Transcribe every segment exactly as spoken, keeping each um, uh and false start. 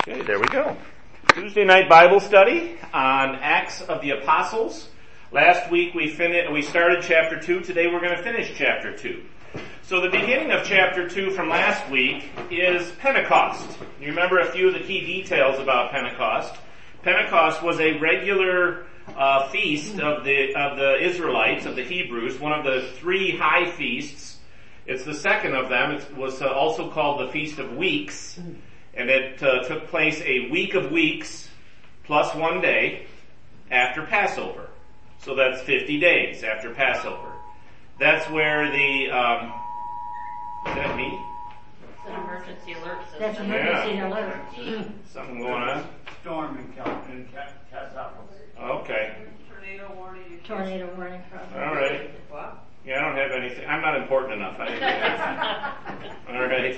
Okay, there we go. Tuesday night Bible study on Acts of the Apostles. Last week we finished, we started chapter two. Today we're going to finish chapter two. So the beginning of chapter two from last week is Pentecost. You remember a few of the key details about Pentecost. Pentecost was a regular uh, feast of the of the Israelites, of the Hebrews, one of the three high feasts. It's the second of them. It was uh, also called the Feast of Weeks. And it uh, took place a week of weeks plus one day after Passover. So that's fifty days after Passover. That's where the, um, is that me? It's an emergency alert system. That's an emergency Yeah. alert. Something going on? Storm in Cal- in Ca- Casablanca. Okay. Tornado warning. Tornado warning probably. All right. What? Yeah, I don't have anything. I'm not important enough. I All right.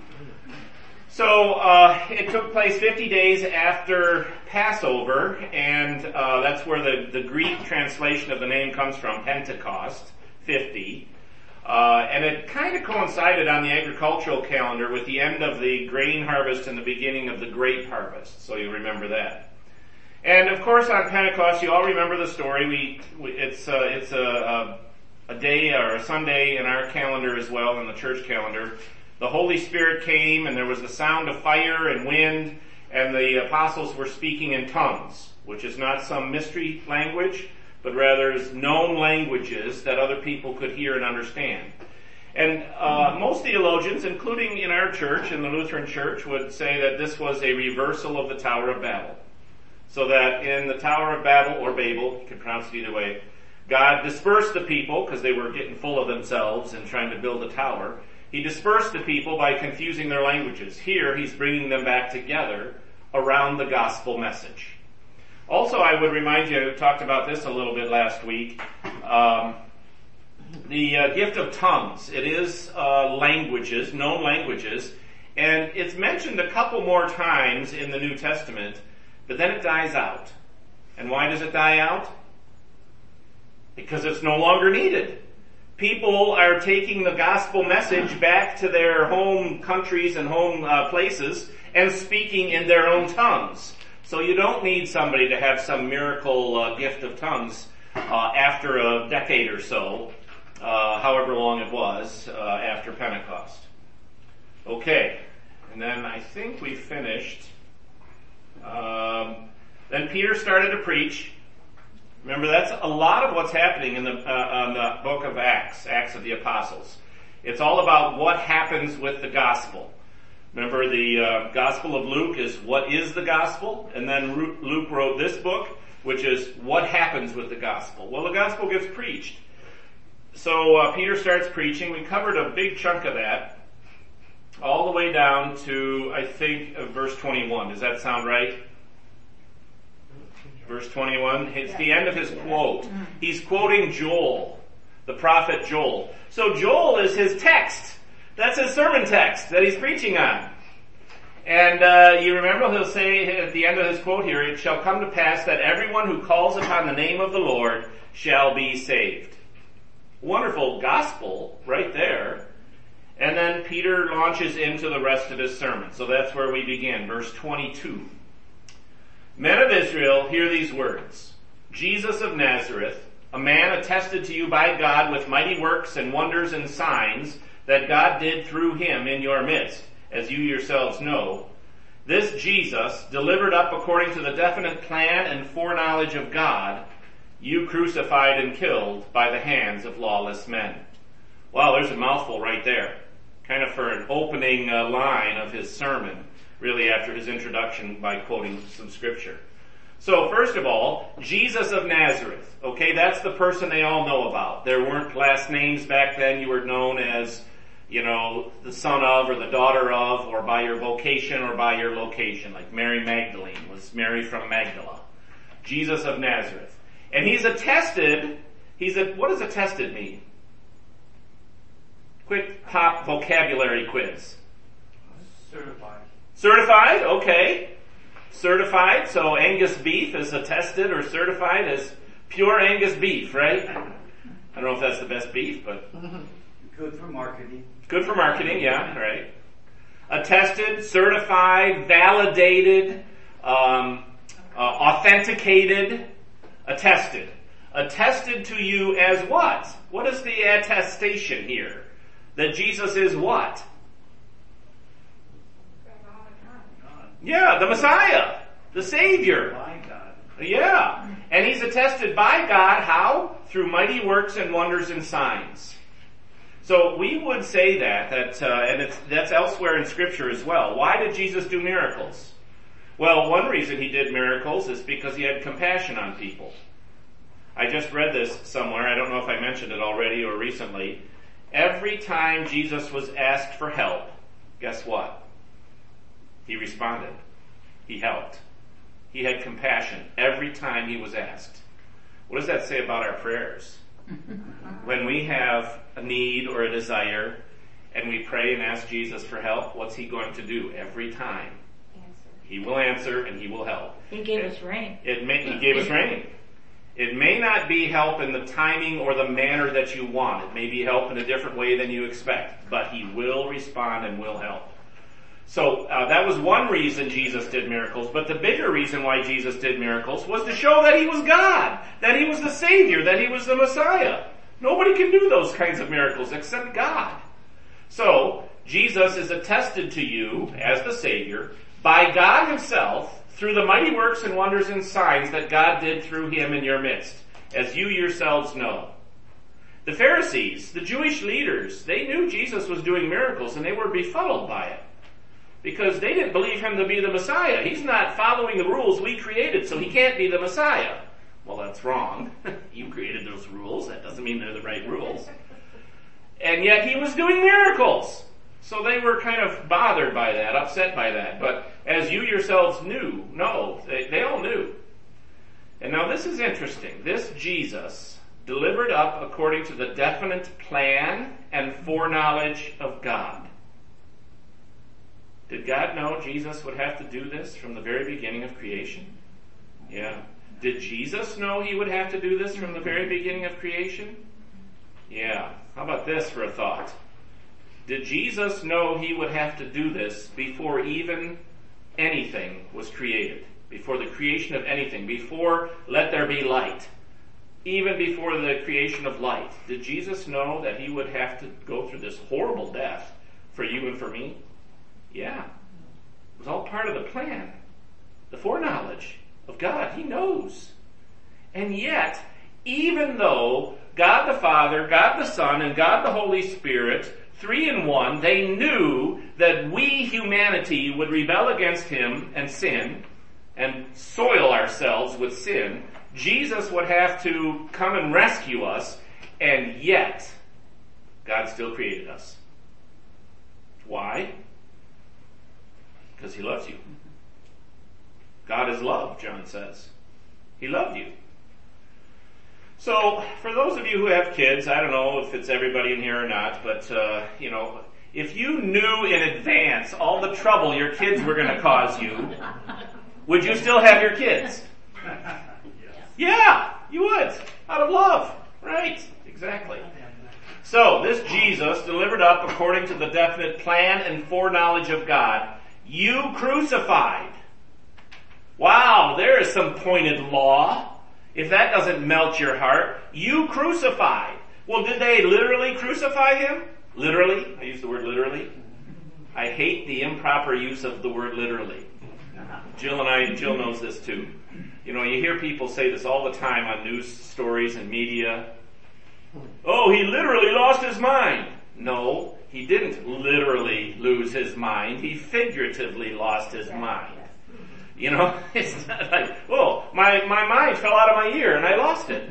So uh, it took place fifty days after Passover, and uh, that's where the, the Greek translation of the name comes from, Pentecost, fifty. Uh, and it kind of coincided on the agricultural calendar with the end of the grain harvest and the beginning of the grape harvest, so you remember that. And of course on Pentecost, you all remember the story. We, we It's, uh, it's a, a, a day or a Sunday in our calendar as well, in the church calendar. The Holy Spirit came and there was the sound of fire and wind, and the apostles were speaking in tongues, which is not some mystery language, but rather is known languages that other people could hear and understand. And uh, most theologians, including in our church, in the Lutheran Church, would say that this was a reversal of the Tower of Babel. So that in the Tower of Babel, or Babel, you can pronounce it either way, God dispersed the people because they were getting full of themselves and trying to build a tower. He dispersed the people by confusing their languages. Here, he's bringing them back together around the gospel message. Also, I would remind you, I talked about this a little bit last week, um, the uh, gift of tongues. It is uh, languages, known languages, and it's mentioned a couple more times in the New Testament, but then it dies out. And why does it die out? Because it's no longer needed. People are taking the gospel message back to their home countries and home uh, places and speaking in their own tongues. So you don't need somebody to have some miracle uh, gift of tongues uh, after a decade or so, uh, however long it was, uh, after Pentecost. Okay, and then I think we finished. Um, then Peter started to preach. Remember, that's a lot of what's happening in the, uh, in the book of Acts, Acts of the Apostles. It's all about what happens with the gospel. Remember, the uh, Gospel of Luke is what is the gospel, and then Luke wrote this book, which is what happens with the gospel. Well, the gospel gets preached. So uh, Peter starts preaching. We covered a big chunk of that, all the way down to, I think, uh, verse twenty-one. Does that sound right? Verse twenty-one, it's the end of his quote. He's quoting Joel, the prophet Joel. So Joel is his text. That's his sermon text that he's preaching on. And uh, you remember he'll say at the end of his quote here, "It shall come to pass that everyone who calls upon the name of the Lord shall be saved." Wonderful gospel right there. And then Peter launches into the rest of his sermon. So that's where we begin, verse twenty-two. "Men of Israel, hear these words. Jesus of Nazareth, a man attested to you by God with mighty works and wonders and signs that God did through him in your midst, as you yourselves know. This Jesus, delivered up according to the definite plan and foreknowledge of God, you crucified and killed by the hands of lawless men." Wow, there's a mouthful right there. Kind of for an opening uh, line of his sermon, really after his introduction by quoting some scripture. So first of all, Jesus of Nazareth. Okay, that's the person they all know about. There weren't last names back then. You were known as, you know, the son of or the daughter of, or by your vocation or by your location. Like Mary Magdalene was Mary from Magdala. Jesus of Nazareth. And he's attested, he's a, what does attested mean? Quick pop vocabulary quiz. Certified. Certified, okay. Certified, so Angus beef is attested or certified as pure Angus beef, right? I don't know if that's the best beef, but... Good for marketing. Good for marketing, yeah, right. Attested, certified, validated, um, uh, authenticated, attested. Attested to you as what? What is the attestation here? That Jesus is what? Yeah, the Messiah, the Savior. By God. Yeah. And he's attested by God, how? Through mighty works and wonders and signs. So we would say that, that uh, and it's, that's elsewhere in Scripture as well. Why did Jesus do miracles? Well, one reason he did miracles is because he had compassion on people. I just read this somewhere. I don't know if I mentioned it already or recently. Every time Jesus was asked for help, guess what? He responded. He helped. He had compassion every time he was asked. What does that say about our prayers? When we have a need or a desire and we pray and ask Jesus for help, what's he going to do every time? Answer. He will answer and he will help. He gave us rain. It may, he gave us rain. It may not be help in the timing or the manner that you want. It may be help in a different way than you expect, but he will respond and will help. So uh, that was one reason Jesus did miracles, but the bigger reason why Jesus did miracles was to show that he was God, that he was the Savior, that he was the Messiah. Nobody can do those kinds of miracles except God. So Jesus is attested to you as the Savior by God himself through the mighty works and wonders and signs that God did through him in your midst, as you yourselves know. The Pharisees, the Jewish leaders, they knew Jesus was doing miracles and they were befuddled by it. Because they didn't believe him to be the Messiah. He's not following the rules we created, so he can't be the Messiah. Well, that's wrong. You created those rules. That doesn't mean they're the right rules. And yet he was doing miracles. So they were kind of bothered by that, upset by that. But as you yourselves knew, no, they, they all knew. And now this is interesting. This Jesus delivered up according to the definite plan and foreknowledge of God. Did God know Jesus would have to do this from the very beginning of creation? Yeah. Did Jesus know he would have to do this from the very beginning of creation? Yeah. How about this for a thought? Did Jesus know he would have to do this before even anything was created? Before the creation of anything? Before let there be light? Even before the creation of light? Did Jesus know that he would have to go through this horrible death for you and for me? Yeah. It was all part of the plan. The foreknowledge of God. He knows. And yet, even though God the Father, God the Son, and God the Holy Spirit, three in one, they knew that we, humanity, would rebel against him and sin and soil ourselves with sin, Jesus would have to come and rescue us, and yet God still created us. Why? Because he loves you. God is love, John says. He loved you. So, for those of you who have kids, I don't know if it's everybody in here or not, but, uh, you know, if you knew in advance all the trouble your kids were going to cause you, would you still have your kids? Yeah, you would. Out of love. Right. Exactly. So, this Jesus, delivered up according to the definite plan and foreknowledge of God, you crucified. Wow, there is some pointed law. If that doesn't melt your heart, you crucified. Well, did they literally crucify him? Literally? I use the word literally. I hate the improper use of the word literally. Jill and I, Jill knows this too. You know, you hear people say this all the time on news stories and media. Oh, he literally lost his mind. No, he didn't literally lose his mind. He figuratively lost his mind. You know, it's not like, oh, my, my mind fell out of my ear and I lost it.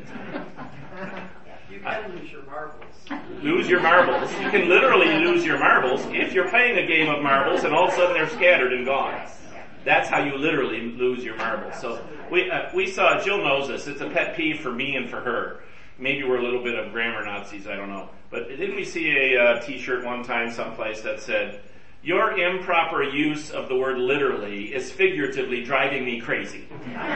You can lose your marbles. Lose your marbles. You can literally lose your marbles if you're playing a game of marbles and all of a sudden they're scattered and gone. That's how you literally lose your marbles. So we uh, we saw, Jill knows this, it's a pet peeve for me and for her. Maybe we're a little bit of grammar Nazis, I don't know. But didn't we see a uh, t-shirt one time someplace that said, your improper use of the word literally is figuratively driving me crazy.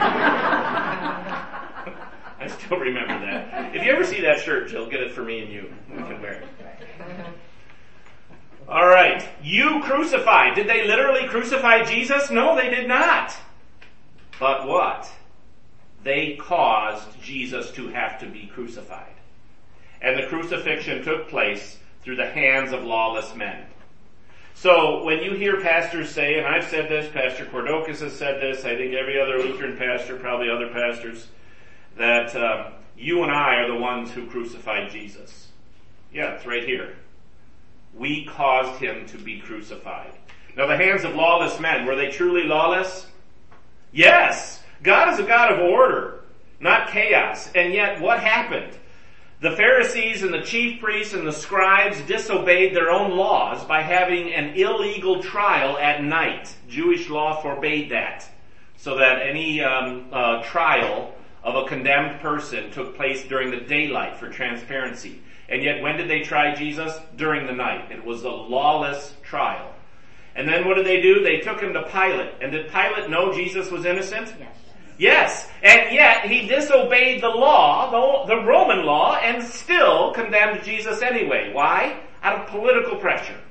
I still remember that. If you ever see that shirt, Jill, get it for me and you. We can wear it. All right. You crucified. Did they literally crucify Jesus? No, they did not. But what? They caused Jesus to have to be crucified. And the crucifixion took place through the hands of lawless men. So when you hear pastors say, and I've said this, Pastor Cordocus has said this, I think every other Lutheran pastor, probably other pastors, that um, you and I are the ones who crucified Jesus. Yeah, it's right here. We caused him to be crucified. Now the hands of lawless men, were they truly lawless? Yes! God is a God of order, not chaos. And yet what happened? The Pharisees and the chief priests and the scribes disobeyed their own laws by having an illegal trial at night. Jewish law forbade that, so that any um, uh, trial of a condemned person took place during the daylight for transparency. And yet when did they try Jesus? During the night. It was a lawless trial. And then what did they do? They took him to Pilate. And did Pilate know Jesus was innocent? Yes. Yes, and yet he disobeyed the law, the, the Roman law, and still condemned Jesus anyway. Why? Out of political pressure.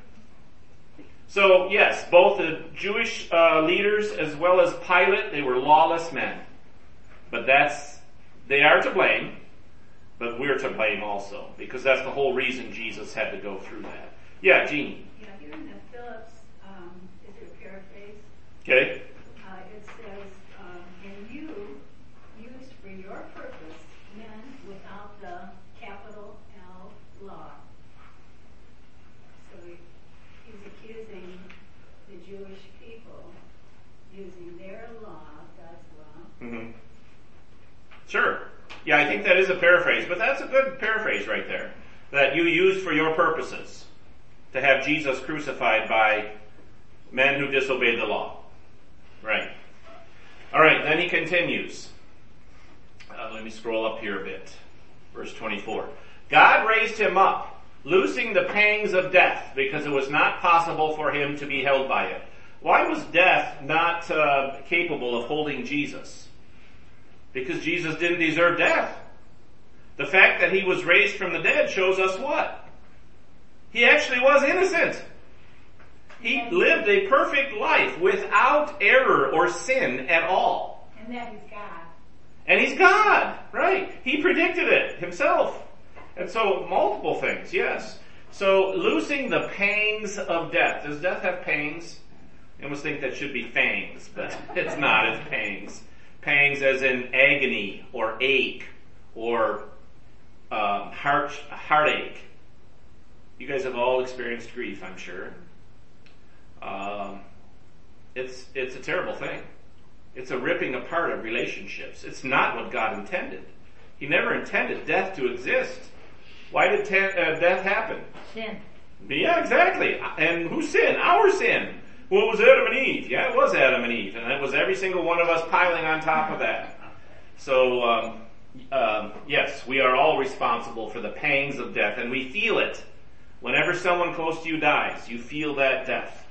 So yes, both the Jewish uh, leaders as well as Pilate, they were lawless men. But that's, they are to blame, but we're to blame also, because that's the whole reason Jesus had to go through that. Yeah, Jeannie. Yeah, here in the Phillips, um, is it a paraphrase? Okay. Uh, it says, um, and you used for your purpose men without the capital L law. So he, he's accusing the Jewish people using their law, God's law. Mm-hmm. Sure. Yeah, I think that is a paraphrase, but that's a good paraphrase right there. That you used for your purposes to have Jesus crucified by men who disobeyed the law. Right. All right, then he continues. Uh, let me scroll up here a bit. Verse twenty-four. God raised him up, loosing the pangs of death, because it was not possible for him to be held by it. Why was death not uh, capable of holding Jesus? Because Jesus didn't deserve death. The fact that he was raised from the dead shows us what? He actually was innocent. He lived a perfect life without error or sin at all. And that is God. And he's God, right? He predicted it himself. And so multiple things, yes. So loosing the pangs of death. Does death have pangs? You almost think that should be fangs, but it's not, it's pangs. Pangs as in agony or ache or um, heart heartache. You guys have all experienced grief, I'm sure. Um, it's it's a terrible thing. It's a ripping apart of relationships. It's not what God intended. He never intended death to exist. Why did te- uh, death happen? Sin. Yeah, exactly. And whose sin? Our sin. Well, it was Adam and Eve. Yeah, it was Adam and Eve. And it was every single one of us piling on top of that. So, um, um, yes, we are all responsible for the pangs of death. And we feel it. Whenever someone close to you dies, you feel that death.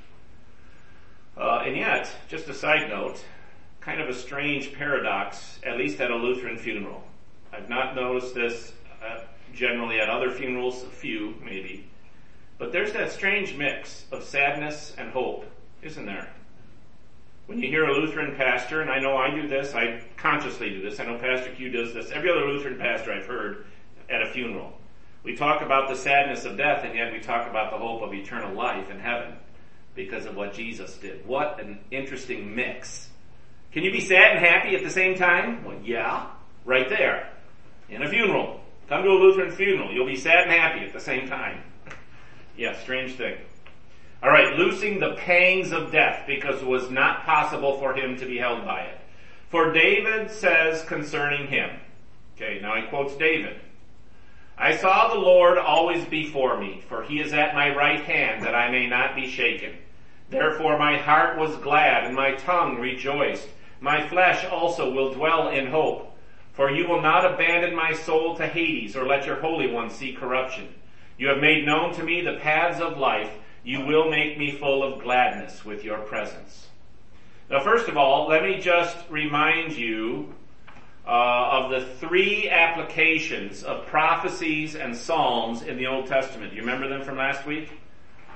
Uh, and yet, just a side note, kind of a strange paradox, at least at a Lutheran funeral. I've not noticed this uh, generally at other funerals, a few maybe. But there's that strange mix of sadness and hope, isn't there? When you hear a Lutheran pastor, and I know I do this, I consciously do this, I know Pastor Q does this, every other Lutheran pastor I've heard at a funeral. We talk about the sadness of death, and yet we talk about the hope of eternal life in heaven because of what Jesus did. What an interesting mix. Can you be sad and happy at the same time? Well, yeah, right there. In a funeral. Come to a Lutheran funeral. You'll be sad and happy at the same time. Yeah, strange thing. All right, loosing the pangs of death because it was not possible for him to be held by it. For David says concerning him. Okay, now he quotes David. I saw the Lord always before me, for he is at my right hand that I may not be shaken. Therefore my heart was glad and my tongue rejoiced. My flesh also will dwell in hope. For you will not abandon my soul to Hades or let your Holy One see corruption. You have made known to me the paths of life. You will make me full of gladness with your presence. Now, first of all, let me just remind you uh, of the three applications of prophecies and psalms in the Old Testament. You remember them from last week?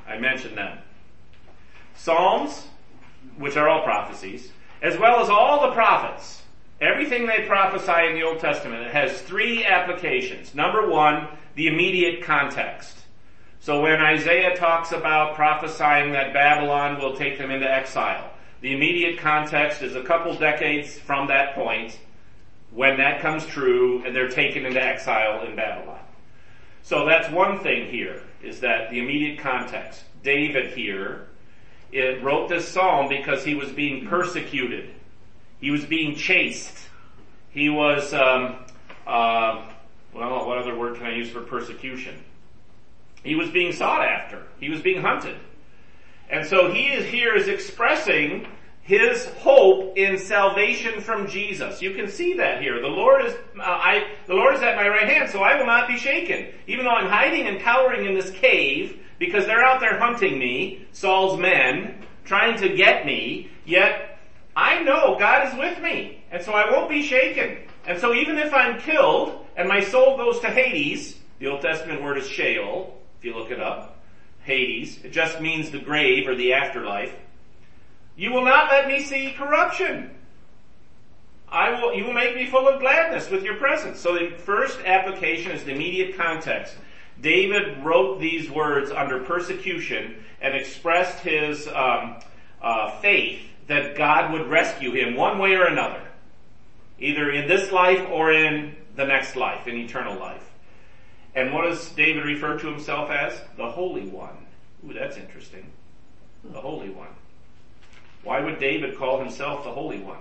I mentioned them. Psalms, which are all prophecies, as well as all the prophets. Everything they prophesy in the Old Testament, it has three applications. Number one, the immediate context. So when Isaiah talks about prophesying that Babylon will take them into exile, the immediate context is a couple decades from that point when that comes true and they're taken into exile in Babylon. So that's one thing here, is that the immediate context. David here it wrote this psalm because he was being persecuted. He was being chased. He was, um, uh, well, what other word can I use for persecution? He was being sought after. He was being hunted. And so he is here is expressing his hope in salvation from Jesus. You can see that here. The Lord is, uh, I, the Lord is at my right hand, so I will not be shaken. Even though I'm hiding and cowering in this cave, because they're out there hunting me, Saul's men, trying to get me, yet I know God is with me, and so I won't be shaken. And so even if I'm killed, and my soul goes to Hades, the Old Testament word is Sheol, if you look it up, Hades, it just means the grave or the afterlife. You will not let me see corruption. I will, you will make me full of gladness with your presence. So the first application is the immediate context. David wrote these words under persecution and expressed his um, uh, faith that God would rescue him one way or another, either in this life or in the next life, in eternal life. And what does David refer to himself as? The Holy One. Ooh, that's interesting. The Holy One. Why would David call himself the Holy One?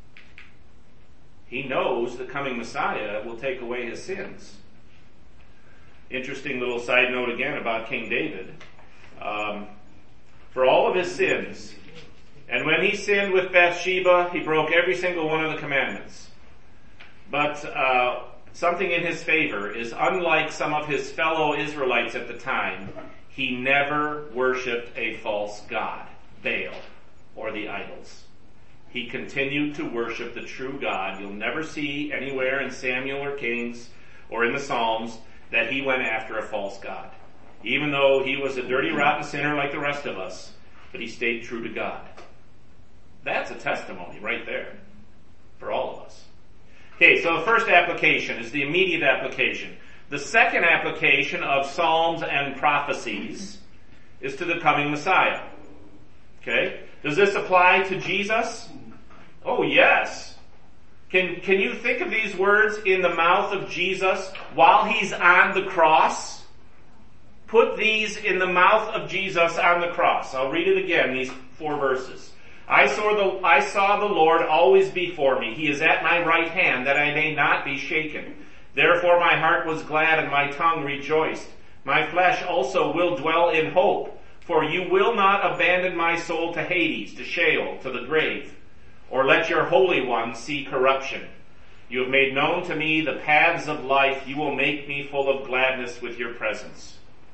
He knows the coming Messiah will take away his sins. Interesting little side note again about King David. Um, for all of his sins, and when he sinned with Bathsheba, he broke every single one of the commandments. But uh, something in his favor is, unlike some of his fellow Israelites at the time, he never worshipped a false god, Baal, or the idols. He continued to worship the true God. You'll never see anywhere in Samuel or Kings or in the Psalms that he went after a false god. Even though he was a dirty, rotten sinner like the rest of us, but he stayed true to God. That's a testimony right there for all of us. Okay, so the first application is the immediate application. The second application of Psalms and prophecies is to the coming Messiah. Okay? Does this apply to Jesus? Oh, yes. Can, can you think of these words in the mouth of Jesus while he's on the cross? Put these in the mouth of Jesus on the cross. I'll read it again, these four verses. I saw the, I saw the Lord always before me. He is at my right hand, that I may not be shaken. Therefore my heart was glad and my tongue rejoiced. My flesh also will dwell in hope. For you will not abandon my soul to Hades, to Sheol, to the grave, or let your Holy One see corruption. You have made known to me the paths of life. You will make me full of gladness with your presence.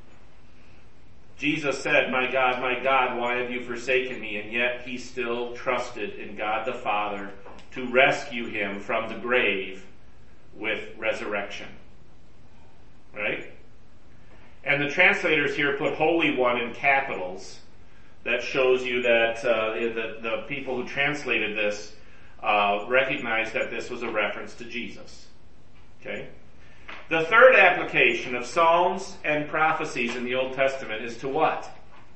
Jesus said, my God, my God, why have you forsaken me? And yet he still trusted in God the Father to rescue him from the grave with resurrection. Right? And the translators here put Holy One in capitals. That shows you that uh, the, the people who translated this uh, recognized that this was a reference to Jesus. Okay? The third application of Psalms and prophecies in the Old Testament is to what?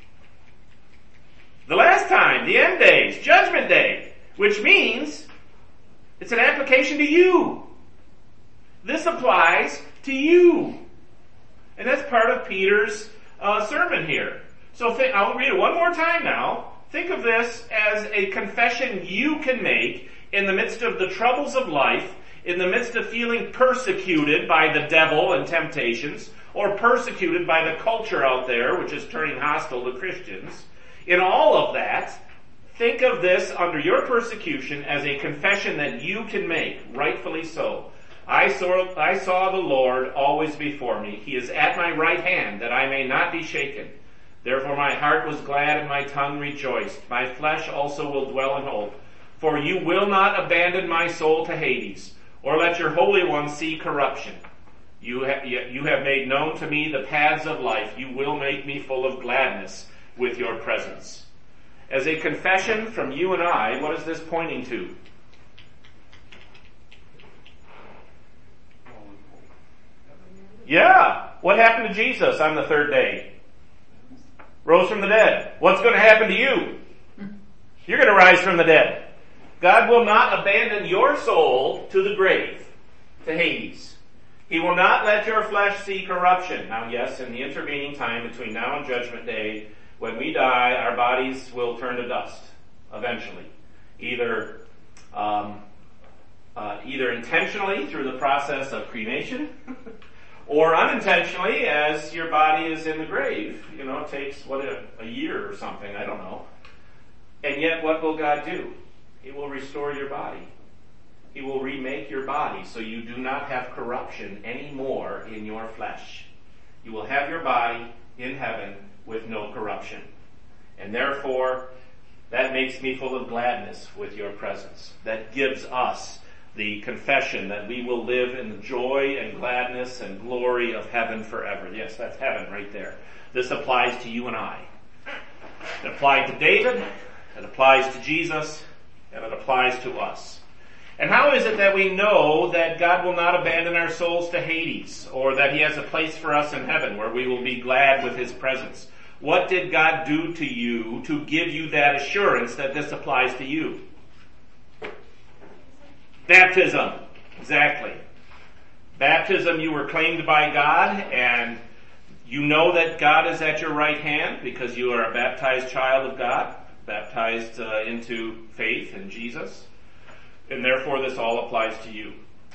The last time, the end days, Judgment Day, which means it's an application to you. This applies to you. And that's part of Peter's uh, sermon here. So think, I'll read it one more time now. Think of this as a confession you can make in the midst of the troubles of life, in the midst of feeling persecuted by the devil and temptations, or persecuted by the culture out there, which is turning hostile to Christians. In all of that, think of this under your persecution as a confession that you can make, rightfully so. I saw, I saw the Lord always before me. He is at my right hand, that I may not be shaken. Therefore my heart was glad and my tongue rejoiced. My flesh also will dwell in hope. For you will not abandon my soul to Hades, or let your Holy One see corruption. You have, you have made known to me the paths of life. You will make me full of gladness with your presence. As a confession from you and I, what is this pointing to? Yeah. What happened to Jesus on the third day? Rose from the dead. What's going to happen to you? You're going to rise from the dead. God will not abandon your soul to the grave, to Hades. He will not let your flesh see corruption. Now, yes, in the intervening time between now and Judgment Day, when we die, our bodies will turn to dust, eventually. Either, um, uh, either intentionally through the process of cremation, or unintentionally as your body is in the grave. You know, it takes, what, a, a year or something, I don't know. And yet, what will God do? He will restore your body. He will remake your body so you do not have corruption anymore in your flesh. You will have your body in heaven with no corruption. And therefore, that makes me full of gladness with your presence. That gives us the confession that we will live in the joy and gladness and glory of heaven forever. Yes, that's heaven right there. This applies to you and I. It applied to David, it applies to Jesus, and it applies to us. And how is it that we know that God will not abandon our souls to Hades, or that He has a place for us in heaven where we will be glad with His presence? What did God do to you to give you that assurance that this applies to you? Baptism. Exactly. Baptism, you were claimed by God, and you know that God is at your right hand because you are a baptized child of God, baptized uh, into faith in Jesus. And therefore, this all applies to you.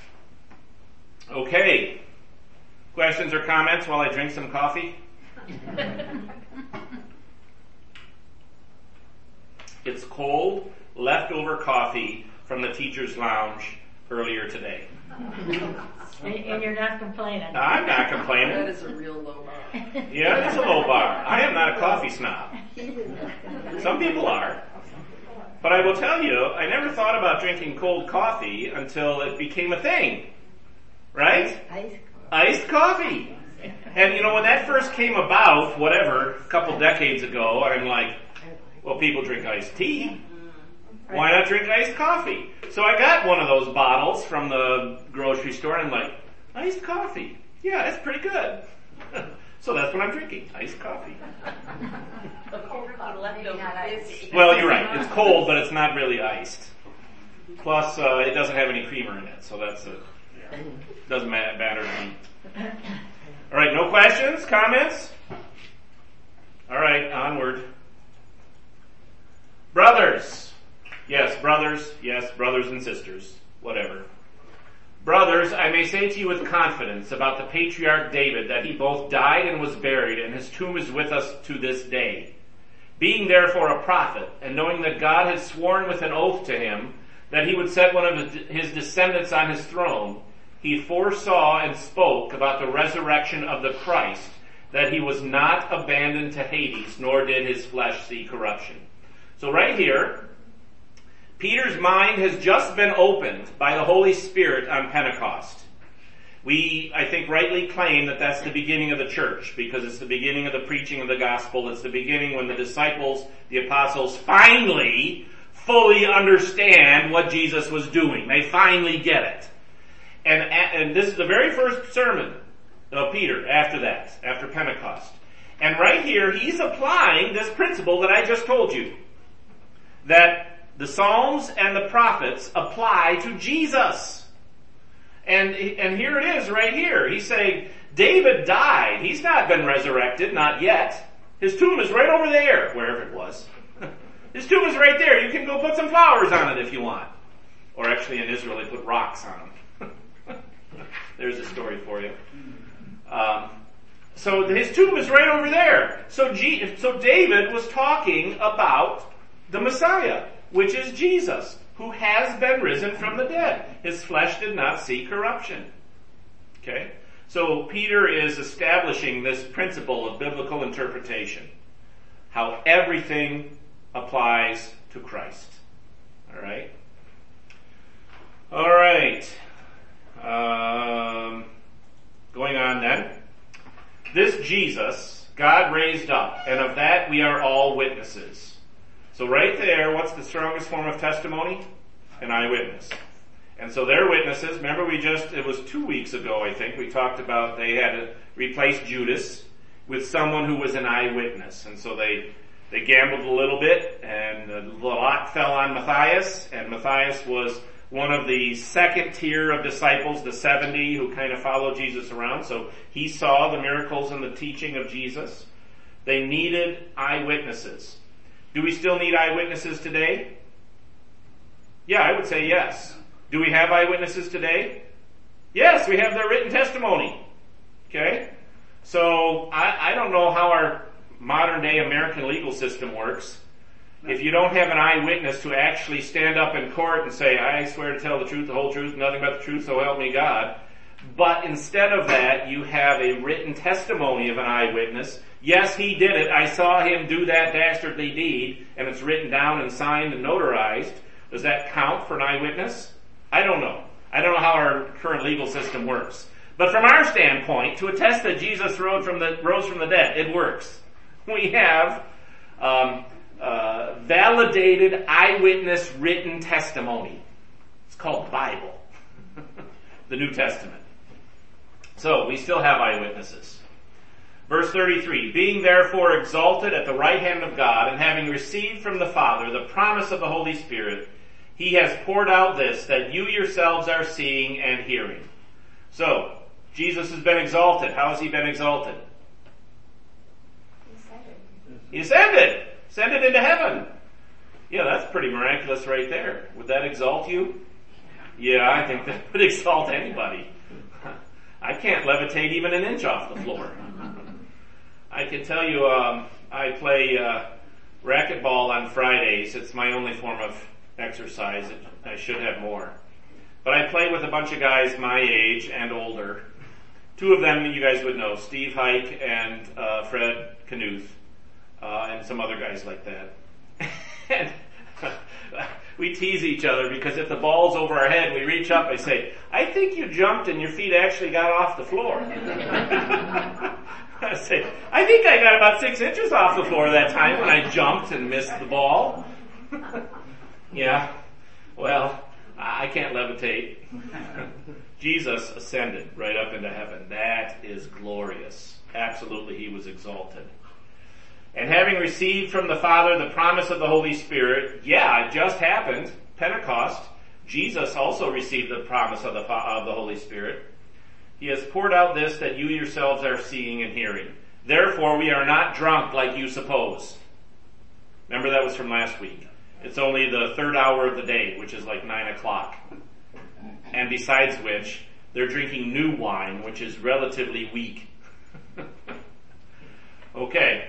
Okay. Questions or comments while I drink some coffee? It's cold, leftover coffee from the teacher's lounge earlier today. And, and you're not complaining. I'm not complaining. That is a real low bar. Yeah, it's a low bar. I am not a coffee snob. Some people are. But I will tell you, I never thought about drinking cold coffee until it became a thing. Right? Ice Iced coffee. And you know, when that first came about, whatever, a couple decades ago, I'm like, well, people drink iced tea. Why not drink iced coffee? So I got one of those bottles from the grocery store, and I'm like, iced coffee. Yeah, that's pretty good. So that's what I'm drinking, iced coffee. Well, you're right. It's cold, but it's not really iced. Plus, uh, it doesn't have any creamer in it, so that's it. Doesn't matter to me. All right, no questions, comments? All right, onward. Brothers. Yes, brothers. Yes, brothers and sisters. Whatever. Brothers, I may say to you with confidence about the patriarch David that he both died and was buried, and his tomb is with us to this day. Being therefore a prophet, and knowing that God had sworn with an oath to him that he would set one of his descendants on his throne, he foresaw and spoke about the resurrection of the Christ, that he was not abandoned to Hades, nor did his flesh see corruption. So right here, Peter's mind has just been opened by the Holy Spirit on Pentecost. We, I think, rightly claim that that's the beginning of the church, because it's the beginning of the preaching of the gospel. It's the beginning when the disciples, the apostles, finally fully understand what Jesus was doing. They finally get it. And, and this is the very first sermon of Peter after that, after Pentecost. And right here, he's applying this principle that I just told you. That the Psalms and the prophets apply to Jesus. And, and here it is right here. He's saying, David died. He's not been resurrected, not yet. His tomb is right over there, wherever it was. His tomb is right there. You can go put some flowers on it if you want. Or actually in Israel they put rocks on them. There's a story for you. Um, so his tomb is right over there. So, G- so David was talking about the Messiah, which is Jesus, who has been risen from the dead. His flesh did not see corruption. Okay? So Peter is establishing this principle of biblical interpretation. How everything applies to Christ. Alright? Alright. Um, going Jesus, God raised up, and of that we are all witnesses. So right there, what's the strongest form of testimony? An eyewitness. And so they're witnesses. Remember we just, it was two weeks ago, I think, we talked about they had to replace Judas with someone who was an eyewitness. And so they, they gambled a little bit, and the lot fell on Matthias, and Matthias was one of the second tier of disciples, the seventy who kind of followed Jesus around. So he saw the miracles and the teaching of Jesus. They needed eyewitnesses. Do we still need eyewitnesses today? Yeah, I would say yes. Do we have eyewitnesses today? Yes, we have their written testimony. Okay? So, I, I don't know how our modern day American legal system works. If you don't have an eyewitness to actually stand up in court and say, I swear to tell the truth, the whole truth, nothing but the truth, so help me God. But instead of that, you have a written testimony of an eyewitness. Yes, he did it. I saw him do that dastardly deed, and it's written down and signed and notarized. Does that count for an eyewitness? I don't know. I don't know how our current legal system works. But from our standpoint, to attest that Jesus rose from the, rose from the dead, it works. We have um, uh, validated eyewitness written testimony. It's called the Bible, the New Testament. So we still have eyewitnesses. Verse thirty-three, being therefore exalted at the right hand of God, and having received from the Father the promise of the Holy Spirit, he has poured out this, that you yourselves are seeing and hearing. So, Jesus has been exalted. How has he been exalted? He ascended. Ascended into heaven. Yeah, that's pretty miraculous right there. Would that exalt you? Yeah, I think that would exalt anybody. I can't levitate even an inch off the floor. I can tell you, um, I play uh, racquetball on Fridays. It's my only form of exercise. I should have more. But I play with a bunch of guys my age and older. Two of them you guys would know, Steve Hike and uh, Fred Knuth, uh, and some other guys like that. And we tease each other because if the ball's over our head, we reach up and say, I think you jumped and your feet actually got off the floor. I say, I think I got about six inches off the floor that time when I jumped and missed the ball. Yeah, well, I can't levitate. Jesus ascended right up into heaven. That is glorious. Absolutely, he was exalted. And having received from the Father the promise of the Holy Spirit, yeah, it just happened, Pentecost. Jesus also received the promise of the, of the Holy Spirit. He has poured out this that you yourselves are seeing and hearing. Therefore, we are not drunk like you suppose. Remember that was from last week. It's only the third hour of the day, which is like nine o'clock. And besides which, they're drinking new wine, which is relatively weak. Okay.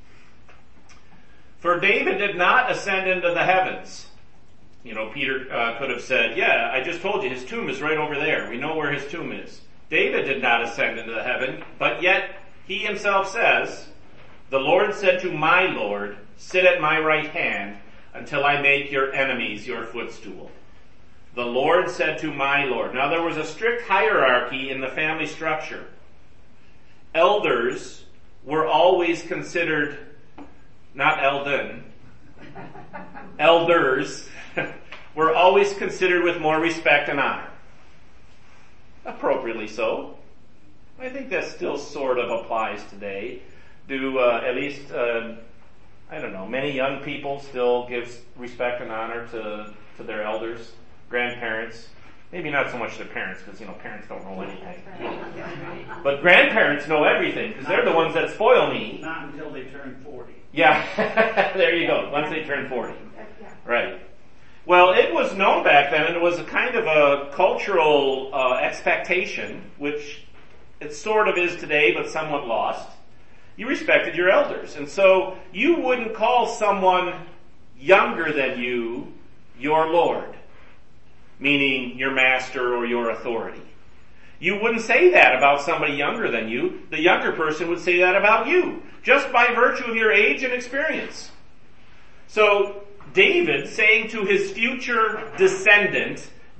For David did not ascend into the heavens. You know, Peter uh, could have said, yeah, I just told you his tomb is right over there. We know where his tomb is. David did not ascend into the heaven, but yet he himself says, the Lord said to my Lord, sit at my right hand until I make your enemies your footstool. The Lord said to my Lord. Now there was a strict hierarchy in the family structure. Elders were always considered, not Eldon, elders were always considered with more respect and honor. Appropriately so. I think that still sort of applies today. Do uh, at least, uh, I don't know, many young people still give respect and honor to, to their elders, grandparents. Maybe not so much their parents, because, you know, parents don't know anything. But grandparents know everything, because they're the ones that spoil me. Not until they turn forty. Yeah, there you go, once they turn forty. Right. Well, it was known back then, and it was a kind of a cultural uh, expectation, which it sort of is today, but somewhat lost. You respected your elders, and so you wouldn't call someone younger than you your Lord, meaning your master or your authority. You wouldn't say that about somebody younger than you. The younger person would say that about you, just by virtue of your age and experience. So, David saying to his future descendant,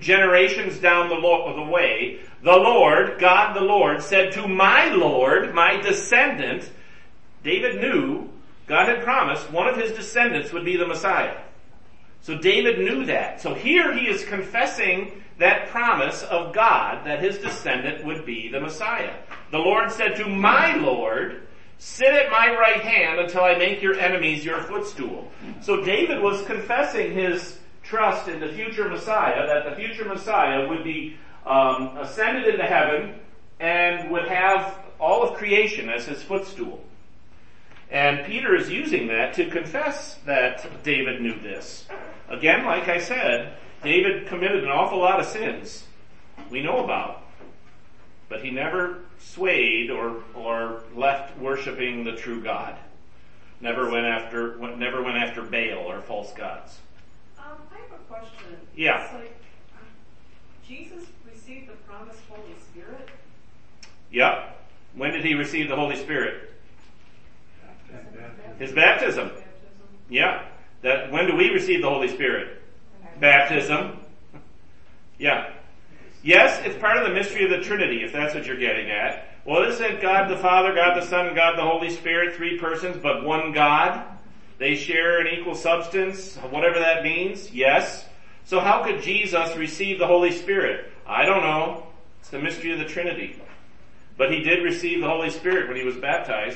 generations down the, lo- the way, the Lord, God the Lord, said to my Lord, my descendant, David knew, God had promised, one of his descendants would be the Messiah. So David knew that. So here he is confessing that promise of God that his descendant would be the Messiah. The Lord said to my Lord, sit at my right hand until I make your enemies your footstool. So David was confessing his trust in the future Messiah, that the future Messiah would be um, ascended into heaven and would have all of creation as his footstool. And Peter is using that to confess that David knew this. Again, like I said, David committed an awful lot of sins we know about, but he never swayed or or left worshiping the true God. Never went after never went after Baal or false gods. Um, I have a question. Yeah. It's like, Jesus received the promised Holy Spirit? Yep. When did he receive the Holy Spirit? Baptism. His baptism. Baptism. Yeah. That when do we receive the Holy Spirit? Baptism. Yeah. Yes, it's part of the mystery of the Trinity, if that's what you're getting at. Well, isn't God the Father, God the Son, and God the Holy Spirit, three persons, but one God? They share an equal substance, whatever that means. Yes. So how could Jesus receive the Holy Spirit? I don't know. It's the mystery of the Trinity. But he did receive the Holy Spirit when he was baptized.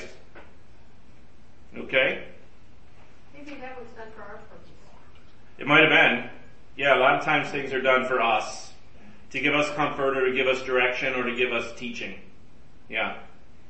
Okay? Maybe that was done for our purpose. It might have been. Yeah, a lot of times things are done for us. To give us comfort or to give us direction or to give us teaching. Yeah.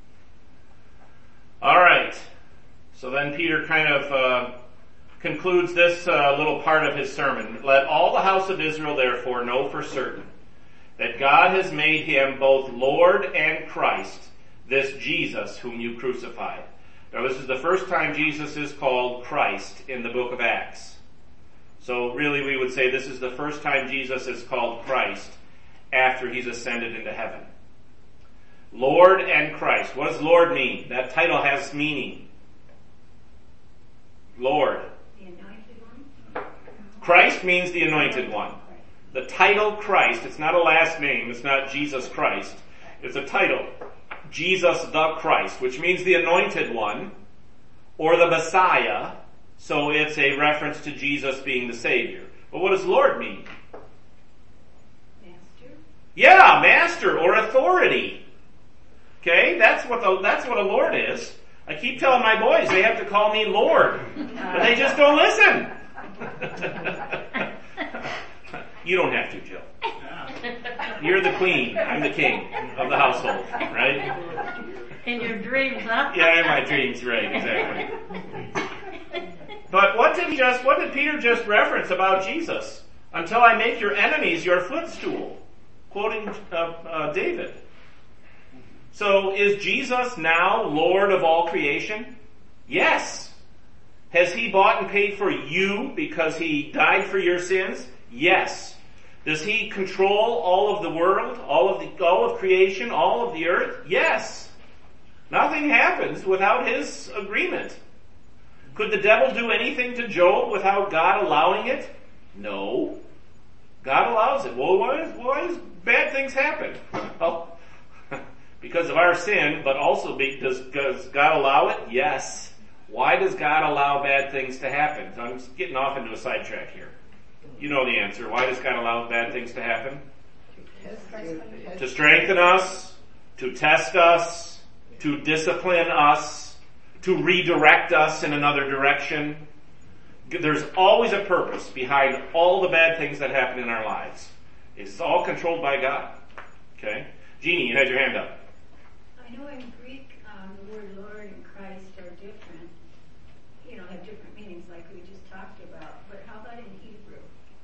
Alright. So then Peter kind of uh, concludes this uh, little part of his sermon. Let all the house of Israel therefore know for certain that God has made him both Lord and Christ, this Jesus whom you crucified. Now this is the first time Jesus is called Christ in the book of Acts. So really we would say this is the first time Jesus is called Christ after he's ascended into heaven. Lord and Christ. What does Lord mean? That title has meaning. Lord. The anointed one? Christ means the anointed one. The title Christ, it's not a last name, it's not Jesus Christ. It's a title. Jesus the Christ, which means the anointed one, or the Messiah, so it's a reference to Jesus being the Savior. But what does Lord mean? Master? Yeah, master or authority. Okay, that's what the, that's what a Lord is. I keep telling my boys they have to call me Lord, but they just don't listen. You don't have to, Jill. You're the queen. I'm the king of the household, right? In your dreams, huh? Yeah, in my dreams, right, exactly. But what did he just, what did Peter just reference about Jesus? Until I make your enemies your footstool. Quoting uh, uh, David. So is Jesus now Lord of all creation? Yes. Has he bought and paid for you because he died for your sins? Yes. Does he control all of the world, all of the, all of creation, all of the earth? Yes. Nothing happens without his agreement. Could the devil do anything to Job without God allowing it? No. God allows it. Well, why, is, why does bad things happen? Well, because of our sin, but also be, does, does God allow it? Yes. Why does God allow bad things to happen? So I'm getting off into a sidetrack here. You know the answer. Why does God allow bad things to happen? To strengthen us, to test us, to discipline us, to redirect us in another direction. There's always a purpose behind all the bad things that happen in our lives. It's all controlled by God. Okay? Jeannie, you had your hand up. I know in Greek, um, the word Lord and Christ are different, you know, have different meanings like we just talked about. But how about in Hebrew?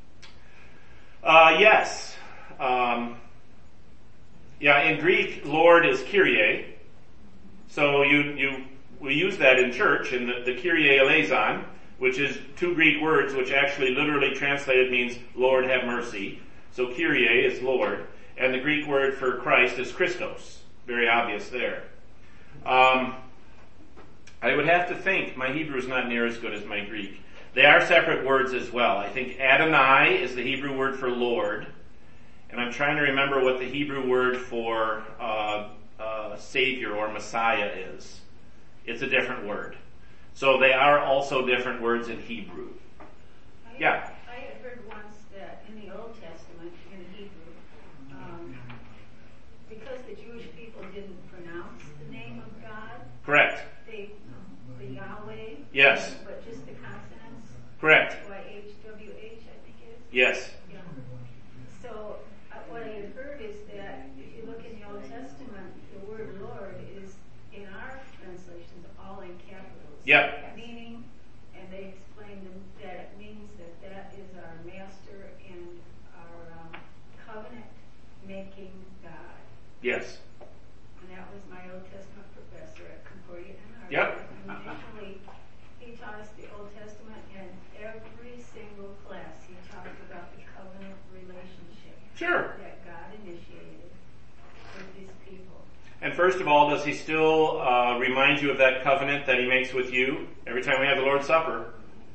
Uh, yes. Um, yeah, in Greek, Lord is Kyrie. So you, you, we use that in church, in the, the Kyrie eleison, which is two Greek words, which actually literally translated means Lord have mercy. So Kyrie is Lord, and the Greek word for Christ is Christos. Very obvious there. Um, I would have to think, my Hebrew is not near as good as my Greek. They are separate words as well. I think Adonai is the Hebrew word for Lord, And I'm trying to remember what the Hebrew word for uh, uh, Savior or Messiah is. It's a different word. So they are also different words in Hebrew. I Yeah. Had, I had heard once that in the Old Testament, in Hebrew, um, because the Jewish people didn't pronounce the name of God, Correct. they, the Yahweh, Yes. but just the consonants, Correct. Y H W H, I think it is. Yes. Yeah. So uh, what I had heard is that if you look in the Old Testament, the word Lord is in our translations all in capitals. Yep. Meaning, and they explained that it means that that is our master and our um, covenant making God. Yes. And that was my Old Testament professor at Concordia and Harvard. Yep. And initially, he taught us the Old Testament, and every single class he talked about the covenant relationship Sure. that God initiated with his people. And first of all, does he still uh, remind you of that covenant that he makes with you every time we have the Lord's Supper?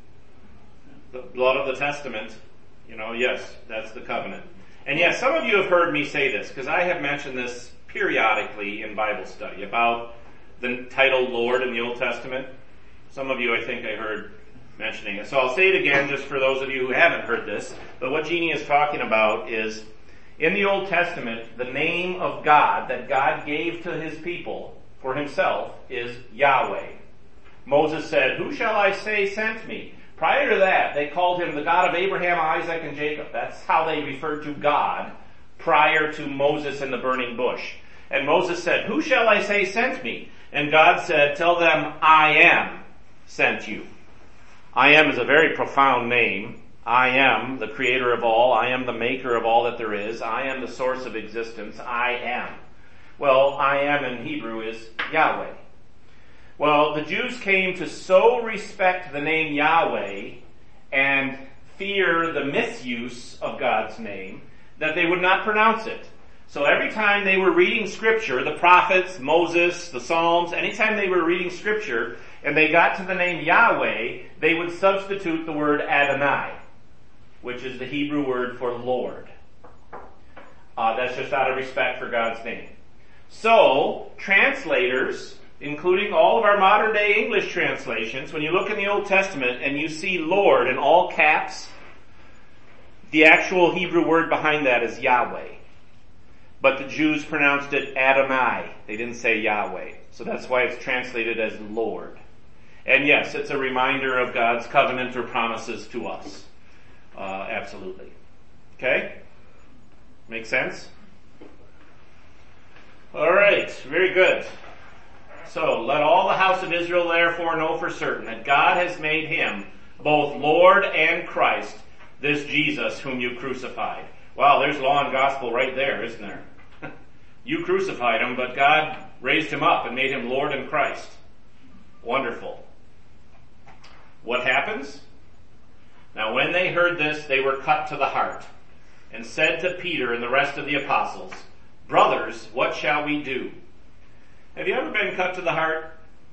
The blood of the testament. You know, yes, that's the covenant. And yes, some of you have heard me say this, because I have mentioned this periodically in Bible study about the title Lord in the Old Testament. Some of you, I think I heard mentioning it. So I'll say it again just for those of you who haven't heard this. But what Jeannie is talking about is, in the Old Testament, the name of God that God gave to his people for himself is Yahweh. Moses said, "Who shall I say sent me?" Prior to that, they called him the God of Abraham, Isaac, and Jacob. That's how they referred to God prior to Moses and the burning bush. And Moses said, "Who shall I say sent me?" And God said, "Tell them, I am sent you." I am is a very profound name. I am the creator of all. I am the maker of all that there is. I am the source of existence. I am. Well, I am in Hebrew is Yahweh. Well, the Jews came to so respect the name Yahweh and fear the misuse of God's name that they would not pronounce it. So every time they were reading scripture, the prophets, Moses, the Psalms, anytime they were reading scripture and they got to the name Yahweh, they would substitute the word Adonai, which is the Hebrew word for Lord. Uh, that's just out of respect for God's name. So, translators, including all of our modern day English translations, when you look in the Old Testament and you see Lord in all caps, the actual Hebrew word behind that is Yahweh. But the Jews pronounced it Adonai. They didn't say Yahweh. So that's why it's translated as Lord. And yes, it's a reminder of God's covenant or promises to us. Uh, absolutely. Okay? Make sense? Alright, very good. So, let all the house of Israel therefore know for certain that God has made him both Lord and Christ, this Jesus whom you crucified. Wow, there's law and gospel right there, isn't there? You crucified him, but God raised him up and made him Lord and Christ. Wonderful. What happens? Now when they heard this, they were cut to the heart, and said to Peter and the rest of the apostles, "Brothers, what shall we do?" Have you ever been cut to the heart?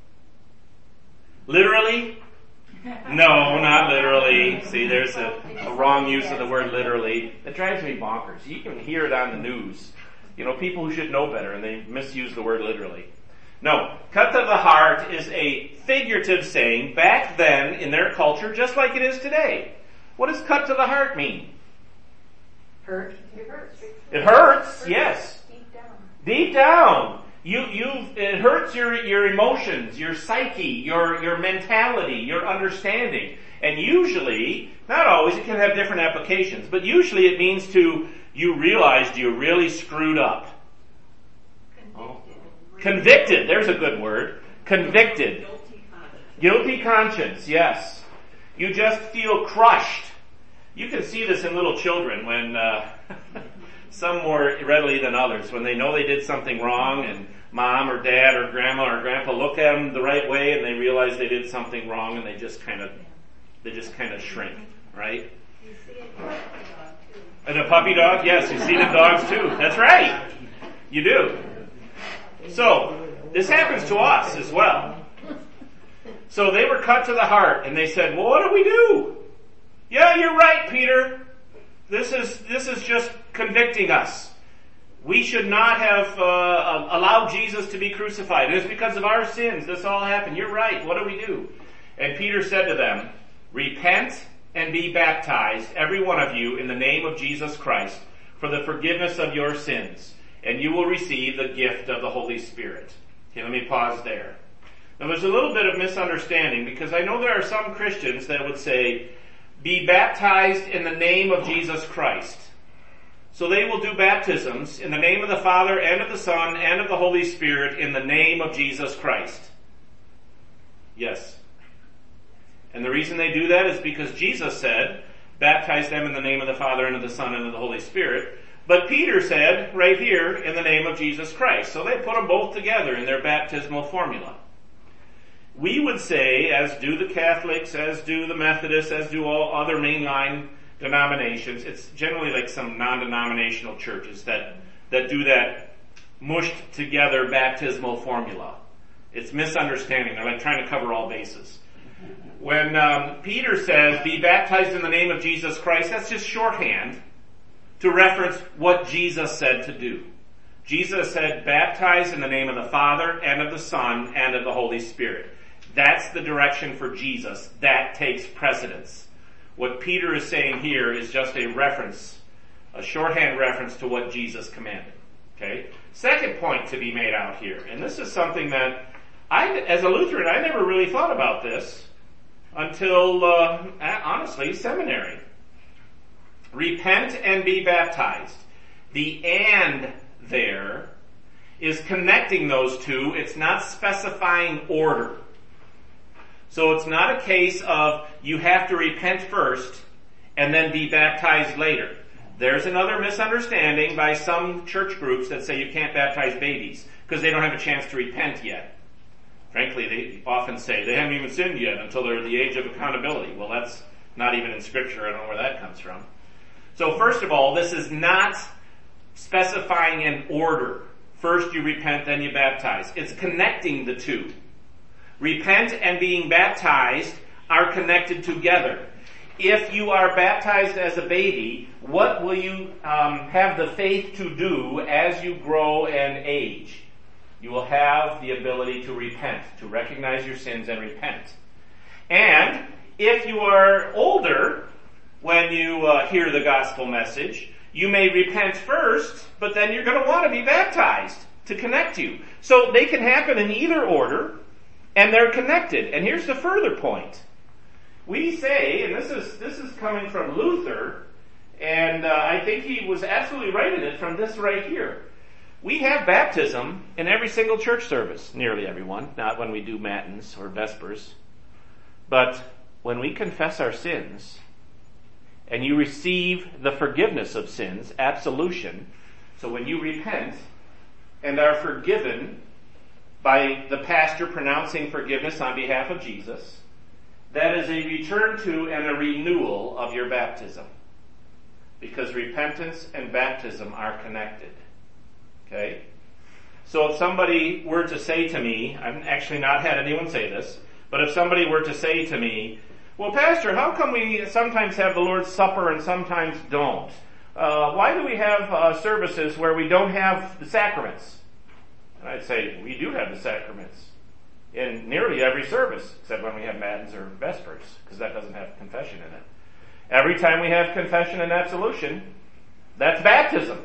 Literally? No, not literally. See, there's a, a wrong use of the word literally. It drives me bonkers. You can hear it on the news. You know, people who should know better, and they misuse the word literally. No, cut to the heart is a figurative saying back then in their culture, just like it is today. What does cut to the heart mean? Hurt. It hurts. It hurts, yes. Deep down. Deep down. You, you, it hurts your, your emotions, your psyche, your, your mentality, your understanding. And usually, not always, it can have different applications, but usually it means to, you realized you really screwed up. Oh. Convicted, there's a good word. Convicted. Guilty conscience. Guilty conscience, yes. You just feel crushed. You can see this in little children when, uh, some more readily than others, when they know they did something wrong and mom or dad or grandma or grandpa look at them the right way and they realize they did something wrong and they just kind of, they just kind of shrink, right? You see it in a puppy dog too. And a puppy dog? Yes, you see it in dogs too. That's right. You do. So, this happens to us as well. So they were cut to the heart and they said, well, what do we do? Yeah, you're right, Peter. This is, this is just convicting us. We should not have uh, allowed Jesus to be crucified. It is because of our sins this all happened. You're right. What do we do? And Peter said to them, repent and be baptized, every one of you, in the name of Jesus Christ, for the forgiveness of your sins, and you will receive the gift of the Holy Spirit. Okay, let me pause there. Now there's a little bit of misunderstanding, because I know there are some Christians that would say, be baptized in the name of Jesus Christ. So they will do baptisms in the name of the Father and of the Son and of the Holy Spirit in the name of Jesus Christ. Yes. And the reason they do that is because Jesus said, baptize them in the name of the Father and of the Son and of the Holy Spirit. But Peter said, right here, in the name of Jesus Christ. So they put them both together in their baptismal formula. We would say, as do the Catholics, as do the Methodists, as do all other mainline denominations, it's generally like some non-denominational churches that, that do that mushed together baptismal formula. It's misunderstanding. They're like trying to cover all bases. When um, Peter says, be baptized in the name of Jesus Christ, that's just shorthand to reference what Jesus said to do. Jesus said, baptize in the name of the Father and of the Son and of the Holy Spirit. That's the direction for Jesus. That takes precedence. What Peter is saying here is just a reference, a shorthand reference to what Jesus commanded. Okay? Second point to be made out here, and this is something that I, as a Lutheran, I never really thought about this until, uh, honestly, seminary. Repent and be baptized. The and there is connecting those two. It's not specifying order. So it's not a case of you have to repent first and then be baptized later. There's another misunderstanding by some church groups that say you can't baptize babies because they don't have a chance to repent yet. Frankly, they often say they haven't even sinned yet until they're at the age of accountability. Well, that's not even in Scripture. I don't know where that comes from. So first of all, this is not specifying an order. First you repent, then you baptize. It's connecting the two. Repent and being baptized are connected together. If you are baptized as a baby, what will you um, have the faith to do as you grow and age? You will have the ability to repent, to recognize your sins and repent. And if you are older, when you uh, hear the gospel message, you may repent first, but then you're going to want to be baptized to connect you. So they can happen in either order, and they're connected. And here's the further point. We say, and this is this is coming from Luther, and uh, I think he was absolutely right in it from this right here. We have baptism in every single church service, nearly everyone, not when we do matins or vespers. But when we confess our sins, and you receive the forgiveness of sins, absolution, so when you repent and are forgiven by the pastor pronouncing forgiveness on behalf of Jesus, that is a return to and a renewal of your baptism. Because repentance and baptism are connected. Okay? So if somebody were to say to me, I've actually not had anyone say this, but if somebody were to say to me, well, Pastor, how come we sometimes have the Lord's Supper and sometimes don't? Uh, why do we have uh, services where we don't have the sacraments? And I'd say, we do have the sacraments in nearly every service, except when we have matins or vespers, because that doesn't have confession in it. Every time we have confession and absolution, that's baptism.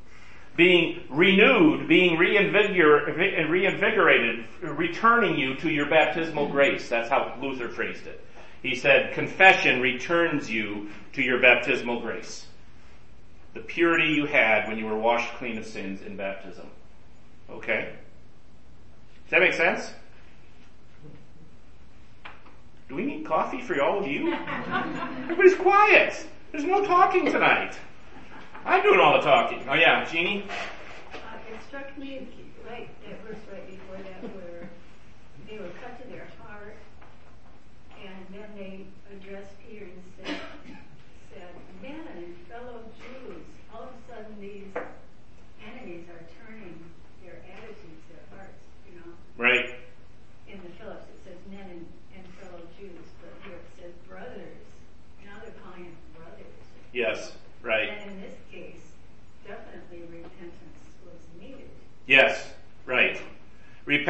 Being renewed, being reinvigor- reinvigorated, returning you to your baptismal grace. That's how Luther phrased it. He said, confession returns you to your baptismal grace. The purity you had when you were washed clean of sins in baptism. Okay? Does that make sense? Do we need coffee for all of you? Everybody's quiet. There's no talking tonight. I'm doing all the talking. Oh yeah, Jeannie? Uh, it struck me right, that verse right before that where they were cut to their heart, and then they addressed Peter and said, said, men and fellow Jews, all of a sudden these enemies are turning their attitudes, their hearts, you know. Right. In the Phillips it says men and, and fellow Jews, but here it says brothers. Now they're calling them brothers. Yes, right.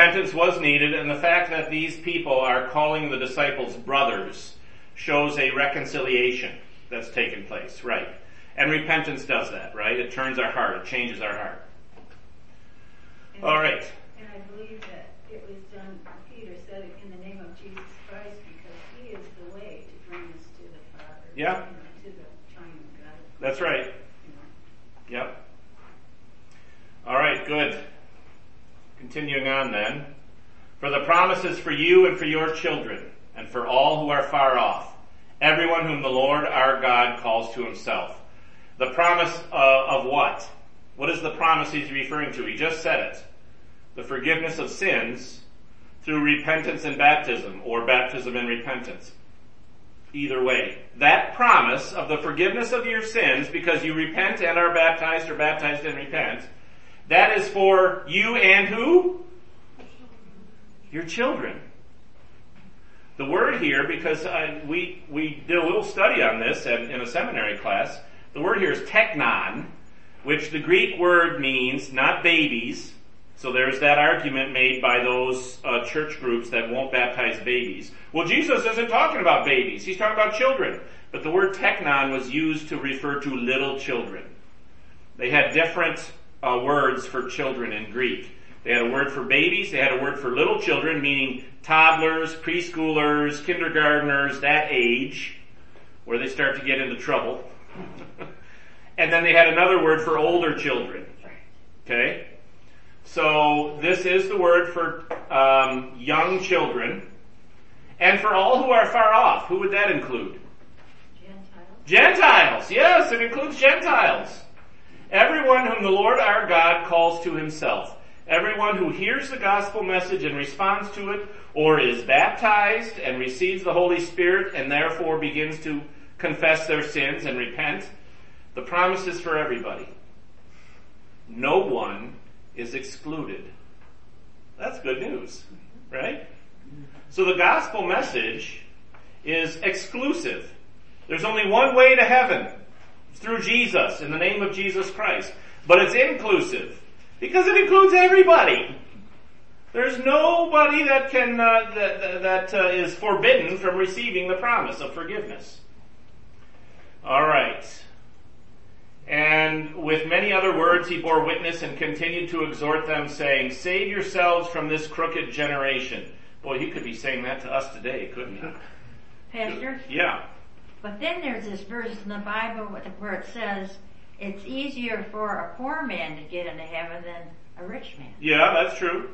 repentance was needed, and the fact that these people are calling the disciples brothers shows a reconciliation that's taken place, right? And repentance does that, right? It turns our heart, it changes our heart. And All right. And I believe that it was done, Peter said it in the name of Jesus Christ, because he is the way to bring us to the Father. Yeah. You know, to the triune God. That's right. You know. Yep. All right, good. Continuing on then. For the promise is for you and for your children, and for all who are far off, everyone whom the Lord our God calls to himself. The promise uh, of what? What is the promise he's referring to? He just said it. The forgiveness of sins through repentance and baptism, or baptism and repentance. Either way. That promise of the forgiveness of your sins, because you repent and are baptized, or baptized and repent, that is for you and who? Your children. The word here, because uh, we we did a little study on this in, in a seminary class, the word here is teknon, which the Greek word means not babies. So there's that argument made by those uh, church groups that won't baptize babies. Well, Jesus isn't talking about babies. He's talking about children. But the word teknon was used to refer to little children. They had different uh, words for children in Greek. They had a word for babies. They had a word for little children, meaning toddlers, preschoolers, kindergartners, that age, where they start to get into trouble. And then they had another word for older children. Okay? So this is the word for um, young children. And for all who are far off, who would that include? Gentiles. Gentiles, yes, it includes Gentiles. Everyone whom the Lord our God calls to himself. Everyone who hears the gospel message and responds to it, or is baptized and receives the Holy Spirit and therefore begins to confess their sins and repent. The promise is for everybody. No one is excluded. That's good news, right? So the gospel message is exclusive. There's only one way to heaven. It's through Jesus, in the name of Jesus Christ. But it's inclusive, because it includes everybody. There's nobody that can uh, that, that uh, is forbidden from receiving the promise of forgiveness. All right. And with many other words he bore witness and continued to exhort them, saying, "Save yourselves from this crooked generation." Boy, he could be saying that to us today, couldn't he? Pastor? Yeah. But then there's this verse in the Bible where it says, it's easier for a poor man to get into heaven than a rich man. Yeah, that's true.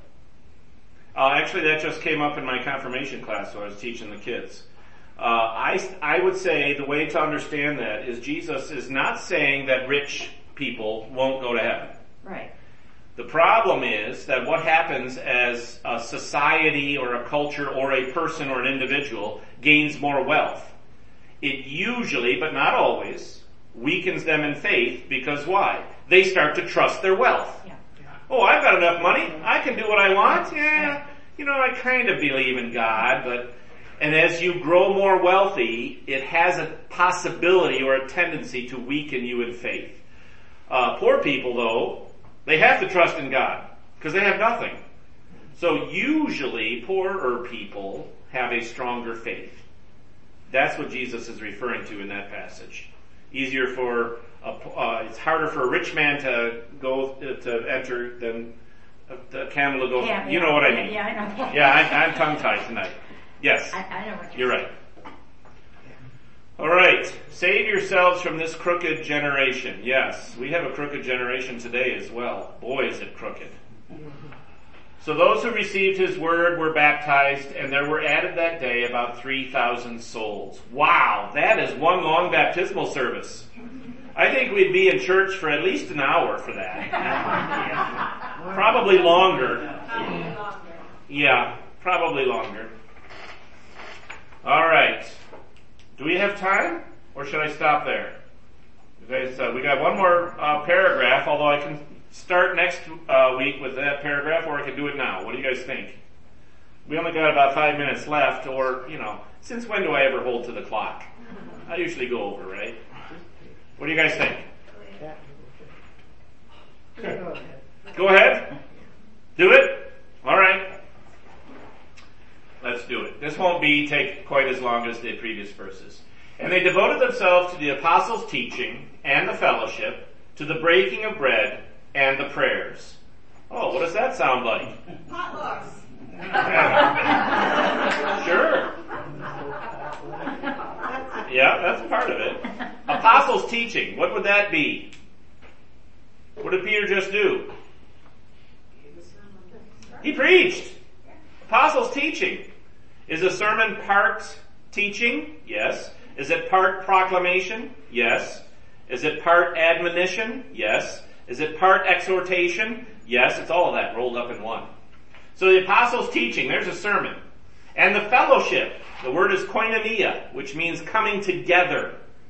Uh, actually, that just came up in my confirmation class when I was teaching the kids. Uh, I, I would say the way to understand that is Jesus is not saying that rich people won't go to heaven. Right. The problem is that what happens as a society or a culture or a person or an individual gains more wealth. It usually, but not always, weakens them in faith because why? They start to trust their wealth. Yeah. Oh, I've got enough money. I can do what I want. Yeah, you know, I kind of believe in God, but... And as you grow more wealthy, it has a possibility or a tendency to weaken you in faith. Uh, poor people, though, they have to trust in God because they have nothing. So usually, poorer people have a stronger faith. That's what Jesus is referring to in that passage. Easier for a, uh, it's harder for a rich man to go to enter than a, a camel to go. Yeah, you yeah, know what I yeah, mean? Yeah, I know. Yeah, I, I'm tongue-tied tonight. Yes. I, I know what You're you're right. All right. Save yourselves from this crooked generation. Yes, we have a crooked generation today as well. Boy, is it crooked. So those who received his word were baptized, and there were added that day about three thousand souls. Wow, that is one long baptismal service. I think we'd be in church for at least an hour for that. Probably longer. Yeah, probably longer. All right. Do we have time, or should I stop there? Okay, so we got one more uh, paragraph, although I can start next uh, week with that paragraph, or I can do it now. What do you guys think? We only got about five minutes left, or, you know, since when do I ever hold to the clock? I usually go over, right? What do you guys think? Go ahead. Go ahead. Do it? All right. this won't be take quite as long as the previous verses. And they devoted themselves to the apostles' teaching and the fellowship, to the breaking of bread and the prayers. Oh, what does that sound like? Potlucks. Sure. Yeah, that's part of it. Apostles' teaching, what would that be? What did Peter just do? He preached. Apostles' teaching. Is a sermon part teaching? Yes. Is it part proclamation? Yes. Is it part admonition? Yes. Is it part exhortation? Yes. It's all of that rolled up in one. So the apostles' teaching, there's a sermon. And the fellowship, the word is koinonia, which means coming together.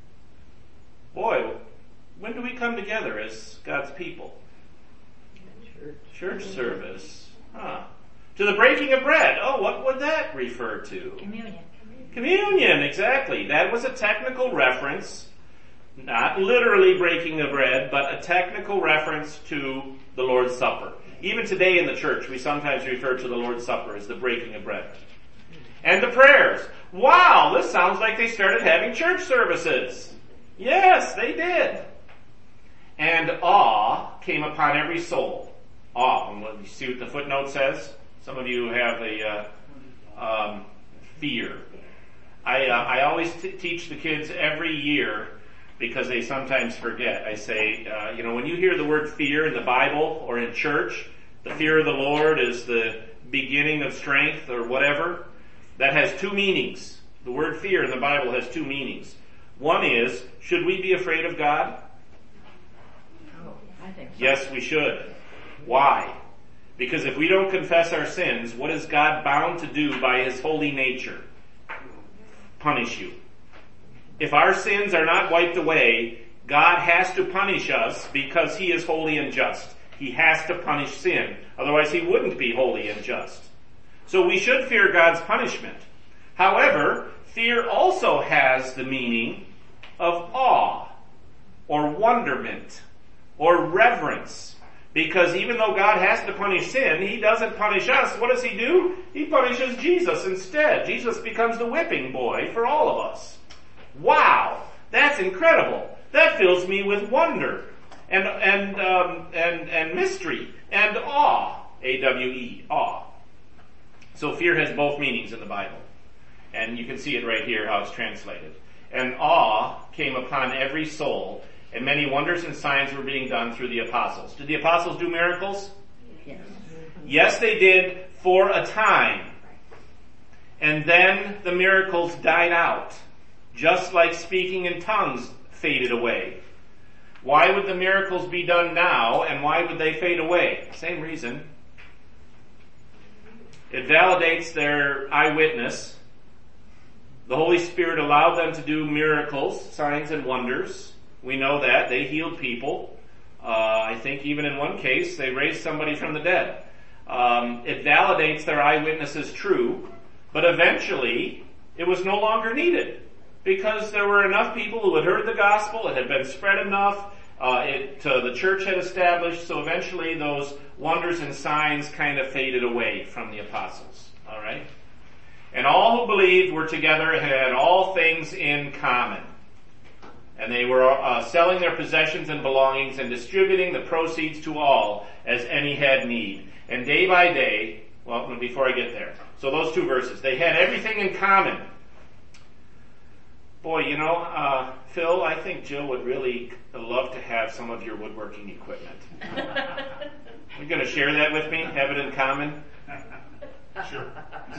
Boy, when do we come together as God's people? Church, Church service. Huh. To the breaking of bread. Oh, what would that refer to? Communion. Communion, exactly. That was a technical reference, not literally breaking the bread, but a technical reference to the Lord's Supper. Even today in the church, we sometimes refer to the Lord's Supper as the breaking of bread. And the prayers. Wow, this sounds like they started having church services. Yes, they did. And awe came upon every soul. Awe. And what, you see what the footnote says? Some of you have a uh, um, fear. I uh, I always t- teach the kids every year because they sometimes forget. I say, uh, you know, when you hear the word fear in the Bible or in church, the fear of the Lord is the beginning of strength or whatever. That has two meanings. The word fear in the Bible has two meanings. One is, should we be afraid of God? Oh, I think so. Yes, we should. Why? Because if we don't confess our sins, what is God bound to do by His holy nature? Punish you. If our sins are not wiped away, God has to punish us because He is holy and just. He has to punish sin. Otherwise He wouldn't be holy and just. So we should fear God's punishment. However, fear also has the meaning of awe, or wonderment, or reverence. Because even though God has to punish sin, He doesn't punish us. What does He do? He punishes Jesus instead. Jesus becomes the whipping boy for all of us. Wow! That's incredible. That fills me with wonder and and um, and and mystery and awe. A W E, awe. So fear has both meanings in the Bible. And you can see it right here how it's translated. And awe came upon every soul, and many wonders and signs were being done through the apostles. Did the apostles do miracles? Yes. Yes, they did for a time. And then the miracles died out, just like speaking in tongues faded away. Why would the miracles be done now, and why would they fade away? Same reason. It validates their eyewitness. The Holy Spirit allowed them to do miracles, signs and wonders. We know that. They healed people. Uh, I think even in one case, they raised somebody from the dead. Um, it validates their eyewitness as true, but eventually it was no longer needed because there were enough people who had heard the gospel. It had been spread enough. Uh, it, uh, the church had established, so eventually those wonders and signs kind of faded away from the apostles. All right? And all who believed were together and had all things in common. And they were uh, selling their possessions and belongings and distributing the proceeds to all as any had need. And day by day, well, before I get there. So those two verses. They had everything in common. Boy, you know, uh, Phil, I think Jill would really love to have some of your woodworking equipment. You're going to share that with me? Have it in common? Sure.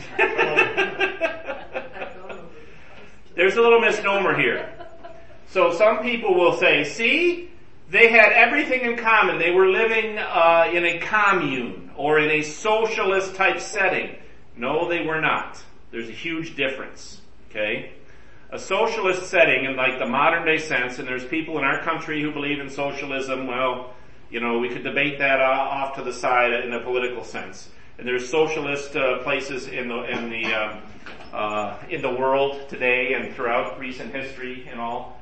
There's a little misnomer here. So some people will say, see, they had everything in common. They were living uh, in a commune or in a socialist type setting. No, they were not. There's a huge difference. Okay? A socialist setting in like the modern day sense, and there's people in our country who believe in socialism. Well, you know, we could debate that off to the side in a political sense. And there's socialist uh, places in the in the um, uh, in the world today and throughout recent history and all.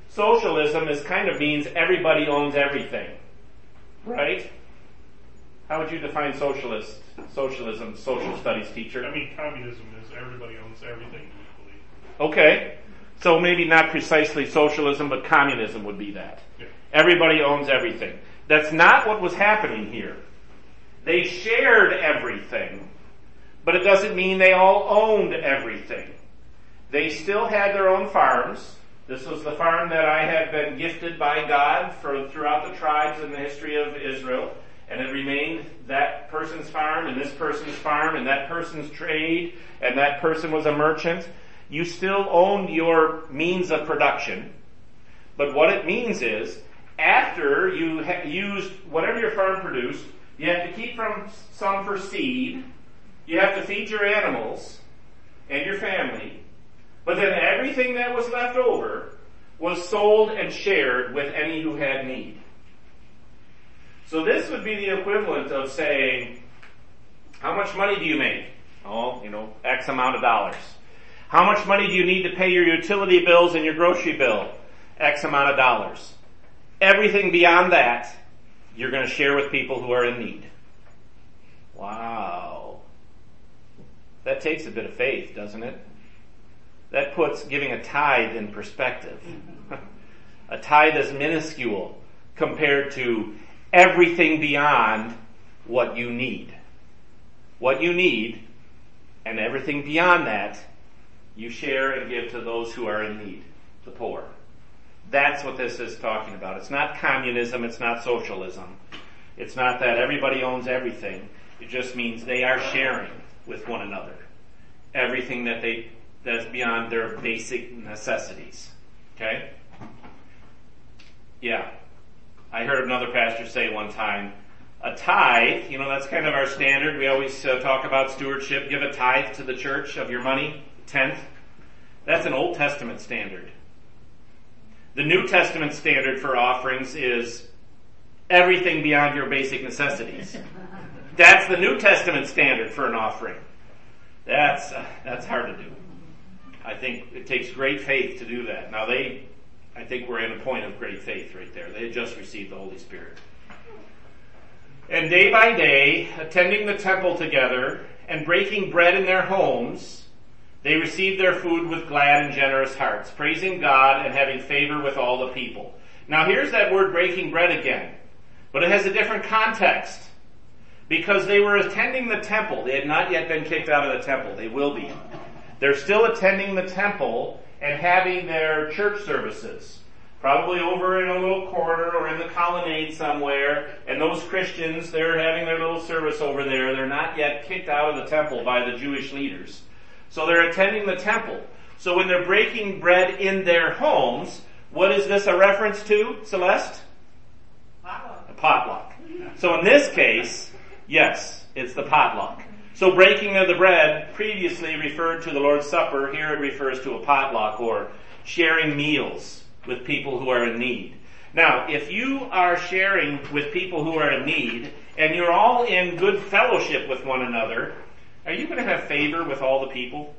Socialism is kind of means everybody owns everything, right? How would you define socialist, socialism, social studies teacher? I mean, communism is everybody owns everything equally. Okay. So maybe not precisely socialism, but communism would be that. Yeah. Everybody owns everything. That's not what was happening here. They shared everything, but it doesn't mean they all owned everything. They still had their own farms. This was the farm that I had been gifted by God for throughout the tribes in the history of Israel. And it remained that person's farm and this person's farm and that person's trade and that person was a merchant. You still owned your means of production. But what it means is, after you ha- used whatever your farm produced, you have to keep from some for seed. You have to feed your animals and your family. But then everything that was left over was sold and shared with any who had need. So this would be the equivalent of saying, how much money do you make? Oh, you know, X amount of dollars. How much money do you need to pay your utility bills and your grocery bill? X amount of dollars. Everything beyond that, you're going to share with people who are in need. Wow. That takes a bit of faith, doesn't it? That puts giving a tithe in perspective. A tithe is minuscule compared to everything beyond what you need. What you need, and everything beyond that, you share and give to those who are in need, the poor. That's what this is talking about. It's not communism, it's not socialism. It's not that everybody owns everything. It just means they are sharing with one another everything that they that's beyond their basic necessities. Okay? Yeah. I heard another pastor say one time, a tithe, you know, that's kind of our standard. We always uh, talk about stewardship. Give a tithe to the church of your money, tenth. That's an Old Testament standard. The New Testament standard for offerings is everything beyond your basic necessities. That's the New Testament standard for an offering. That's uh, that's hard to do. I think it takes great faith to do that. Now they, I think we're in a point of great faith right there. They had just received the Holy Spirit. And day by day, attending the temple together and breaking bread in their homes, they received their food with glad and generous hearts, praising God and having favor with all the people. Now here's that word breaking bread again, but it has a different context. Because they were attending the temple. They had not yet been kicked out of the temple. They will be. They're still attending the temple and having their church services. Probably over in a little corner or in the colonnade somewhere. And those Christians, they're having their little service over there. They're not yet kicked out of the temple by the Jewish leaders. So they're attending the temple. So when they're breaking bread in their homes, what is this a reference to, Celeste? Potluck. A potluck. So in this case, yes, it's the potluck. So breaking of the bread previously referred to the Lord's Supper. Here it refers to a potluck or sharing meals with people who are in need. Now, if you are sharing with people who are in need and you're all in good fellowship with one another, are you going to have favor with all the people?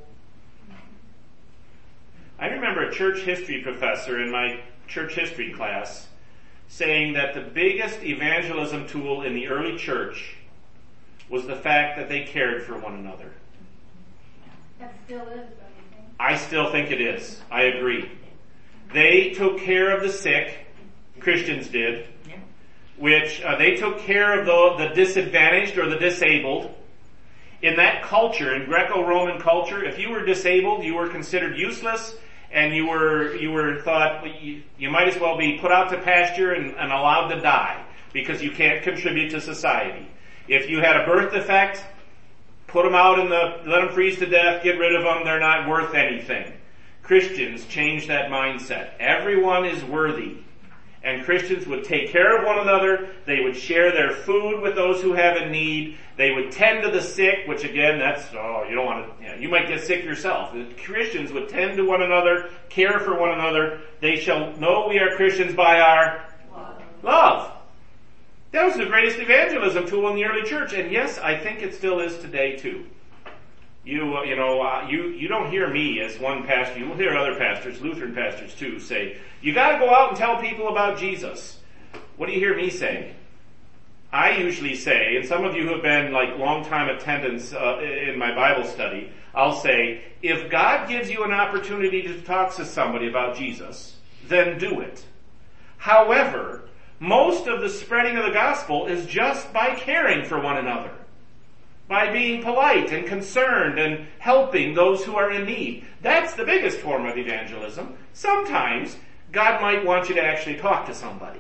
I remember a church history professor in my church history class saying that the biggest evangelism tool in the early church was the fact that they cared for one another. That still is, don't you think? I still think it is. I agree. They took care of the sick, Christians did, which uh, they took care of the, the disadvantaged or the disabled. In that culture, in Greco-Roman culture, if you were disabled, you were considered useless, and you were you were thought you, you might as well be put out to pasture and, and allowed to die because you can't contribute to society. If you had a birth defect, put them out in the, let them freeze to death, get rid of them, they're not worth anything. Christians changed that mindset. Everyone is worthy. And Christians would take care of one another, they would share their food with those who have a need, they would tend to the sick, which again, that's, oh, you don't want to, you know, you might get sick yourself. The Christians would tend to one another, care for one another, they shall know we are Christians by our love. love. That was the greatest evangelism tool in the early church, and yes, I think it still is today too. You, uh, you know, uh, you, you don't hear me as one pastor, you will hear other pastors, Lutheran pastors too, say, you gotta go out and tell people about Jesus. What do you hear me say? I usually say, and some of you who have been like long-time attendants uh, in my Bible study, I'll say, if God gives you an opportunity to talk to somebody about Jesus, then do it. However, most of the spreading of the gospel is just by caring for one another, by being polite and concerned and helping those who are in need. That's the biggest form of evangelism. Sometimes God might want you to actually talk to somebody.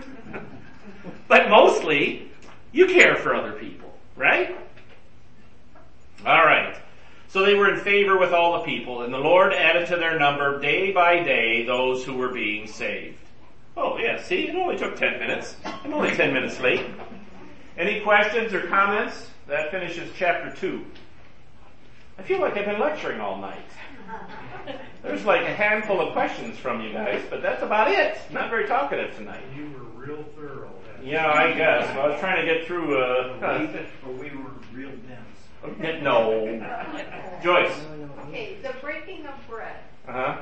But mostly, you care for other people, right? All right. So they were in favor with all the people, and the Lord added to their number day by day those who were being saved. Oh, yeah, see, it only took ten minutes. I'm only ten minutes late. Any questions or comments? That finishes chapter two. I feel like I've been lecturing all night. There's like a handful of questions from you guys, but that's about it. Not very talkative tonight. You were real thorough. Yeah, I guess. I was trying to get through, uh... Or we were real dense. No. Joyce. Okay, the breaking of bread. Uh-huh.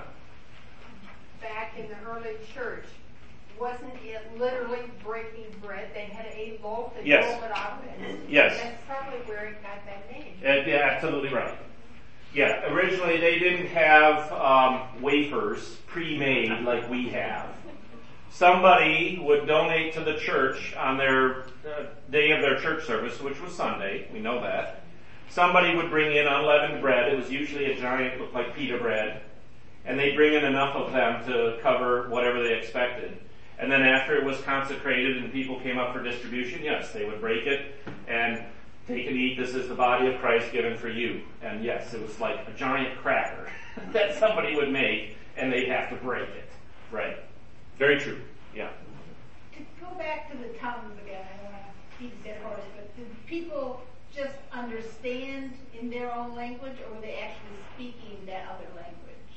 Back in the early church, wasn't it literally breaking bread? They had a loaf and Yes. roll it out. And Yes. That's probably where it got that name. Uh, yeah, absolutely right. Yeah, originally they didn't have um, wafers pre-made like we have. Somebody would donate to the church on their uh, day of their church service, which was Sunday. We know that. Somebody would bring in unleavened bread. It was usually a giant, looked like pita bread. And they'd bring in enough of them to cover whatever they expected. And then after it was consecrated and people came up for distribution, yes, they would break it and take and eat. This is the body of Christ given for you. And yes, it was like a giant cracker that somebody would make and they'd have to break it. Right. Very true. Yeah. To go back to the tongues again, I don't want to beat a dead horse, but did people just understand in their own language, or were they actually speaking that other language?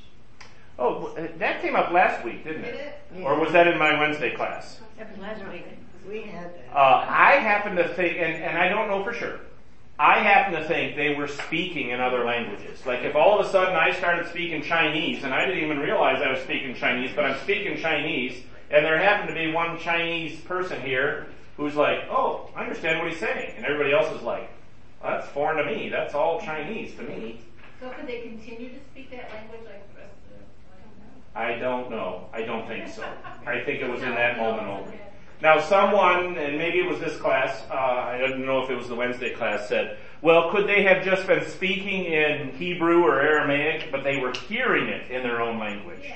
Oh, that came up last week, didn't Did it? it? Or was that in my Wednesday class? That was last week. We had that. Uh, I happen to think, and, and I don't know for sure, I happen to think they were speaking in other languages. Like if all of a sudden I started speaking Chinese, and I didn't even realize I was speaking Chinese, but I'm speaking Chinese, and there happened to be one Chinese person here who's like, oh, I understand what he's saying. And everybody else is like, well, that's foreign to me. That's all Chinese to me. So could they continue to speak that language like the rest of the I don't know. I don't think so. I think it was in that moment only. Now someone, and maybe it was this class, uh, I don't know if it was the Wednesday class, said, well, could they have just been speaking in Hebrew or Aramaic, but they were hearing it in their own language? Yeah.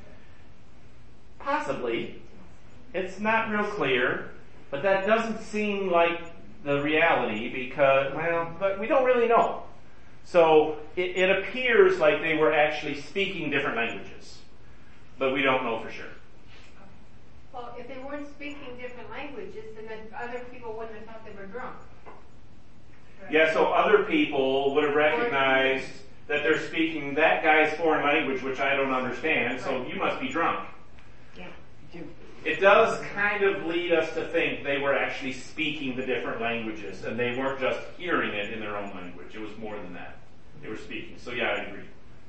Possibly. It's not real clear, but that doesn't seem like the reality because, well, but we don't really know. So it, it appears like they were actually speaking different languages, but we don't know for sure. Well, if they weren't speaking different languages, then the other people wouldn't have thought they were drunk. Yeah, so other people would have recognized that they're speaking that guy's foreign language, which I don't understand, so you must be drunk. It does kind of lead us to think they were actually speaking the different languages, and they weren't just hearing it in their own language. It was more than that. They were speaking. So yeah, I agree.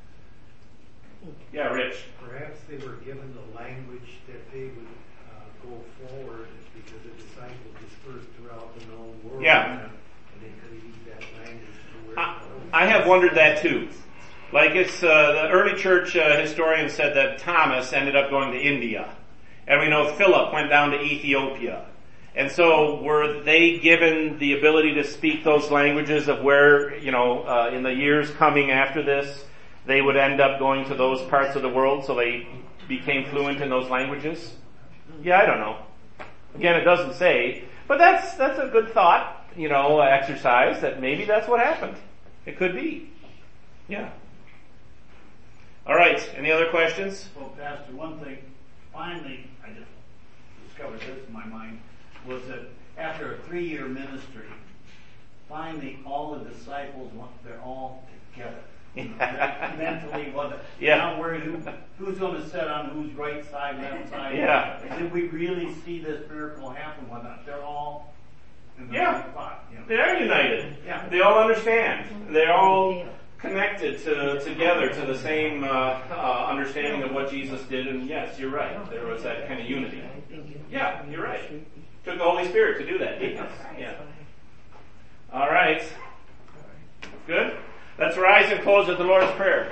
Yeah, Rich. Perhaps they were given the language that they would uh, go forward because the disciples dispersed throughout the known world. Yeah. And they could use that language to where I, I have wondered that too. Like it's, uh, the early church uh, historian said that Thomas ended up going to India. And we know Philip went down to Ethiopia. And so were they given the ability to speak those languages of where, you know, uh, in the years coming after this, they would end up going to those parts of the world so they became fluent in those languages? Yeah, I don't know. Again, it doesn't say. But that's, that's a good thought, you know, exercise that maybe that's what happened. It could be. Yeah. All right. Any other questions? Well, Pastor, one thing, finally, I just discovered this in my mind, was that after a three-year ministry, finally all the disciples, they're all together. Mentally, what? Yeah. Not worried who, who's going to sit on whose right side, left side. Yeah. Did we really see this miracle happen? When they're all in the Yeah. right spot. You know? They are united. Yeah. They all understand. They're all connected to together to the same uh, uh, understanding of what Jesus did. And yes, you're right. There was that kind of unity. Yeah, you're right. Took the Holy Spirit to do that, didn't it? Yeah. All right. Good? Let's rise and close with the Lord's Prayer.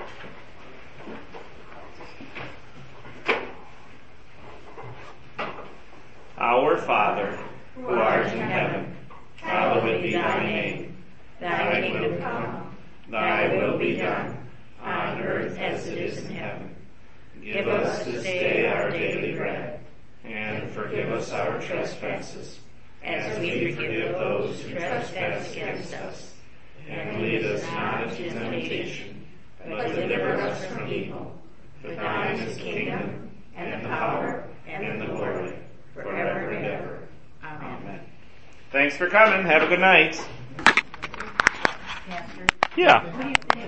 Our Father, who art in heaven, hallowed be thy name. Thy kingdom come, thy will be done, on earth as it is in heaven. Give us this day our daily bread, and forgive us our trespasses, as we forgive those who trespass against us. And lead us not into temptation, but deliver us from evil. For thine is the kingdom, and the power, and the glory, forever and ever. Amen. Thanks for coming. Have a good night. Pastor. Yeah. What do you think?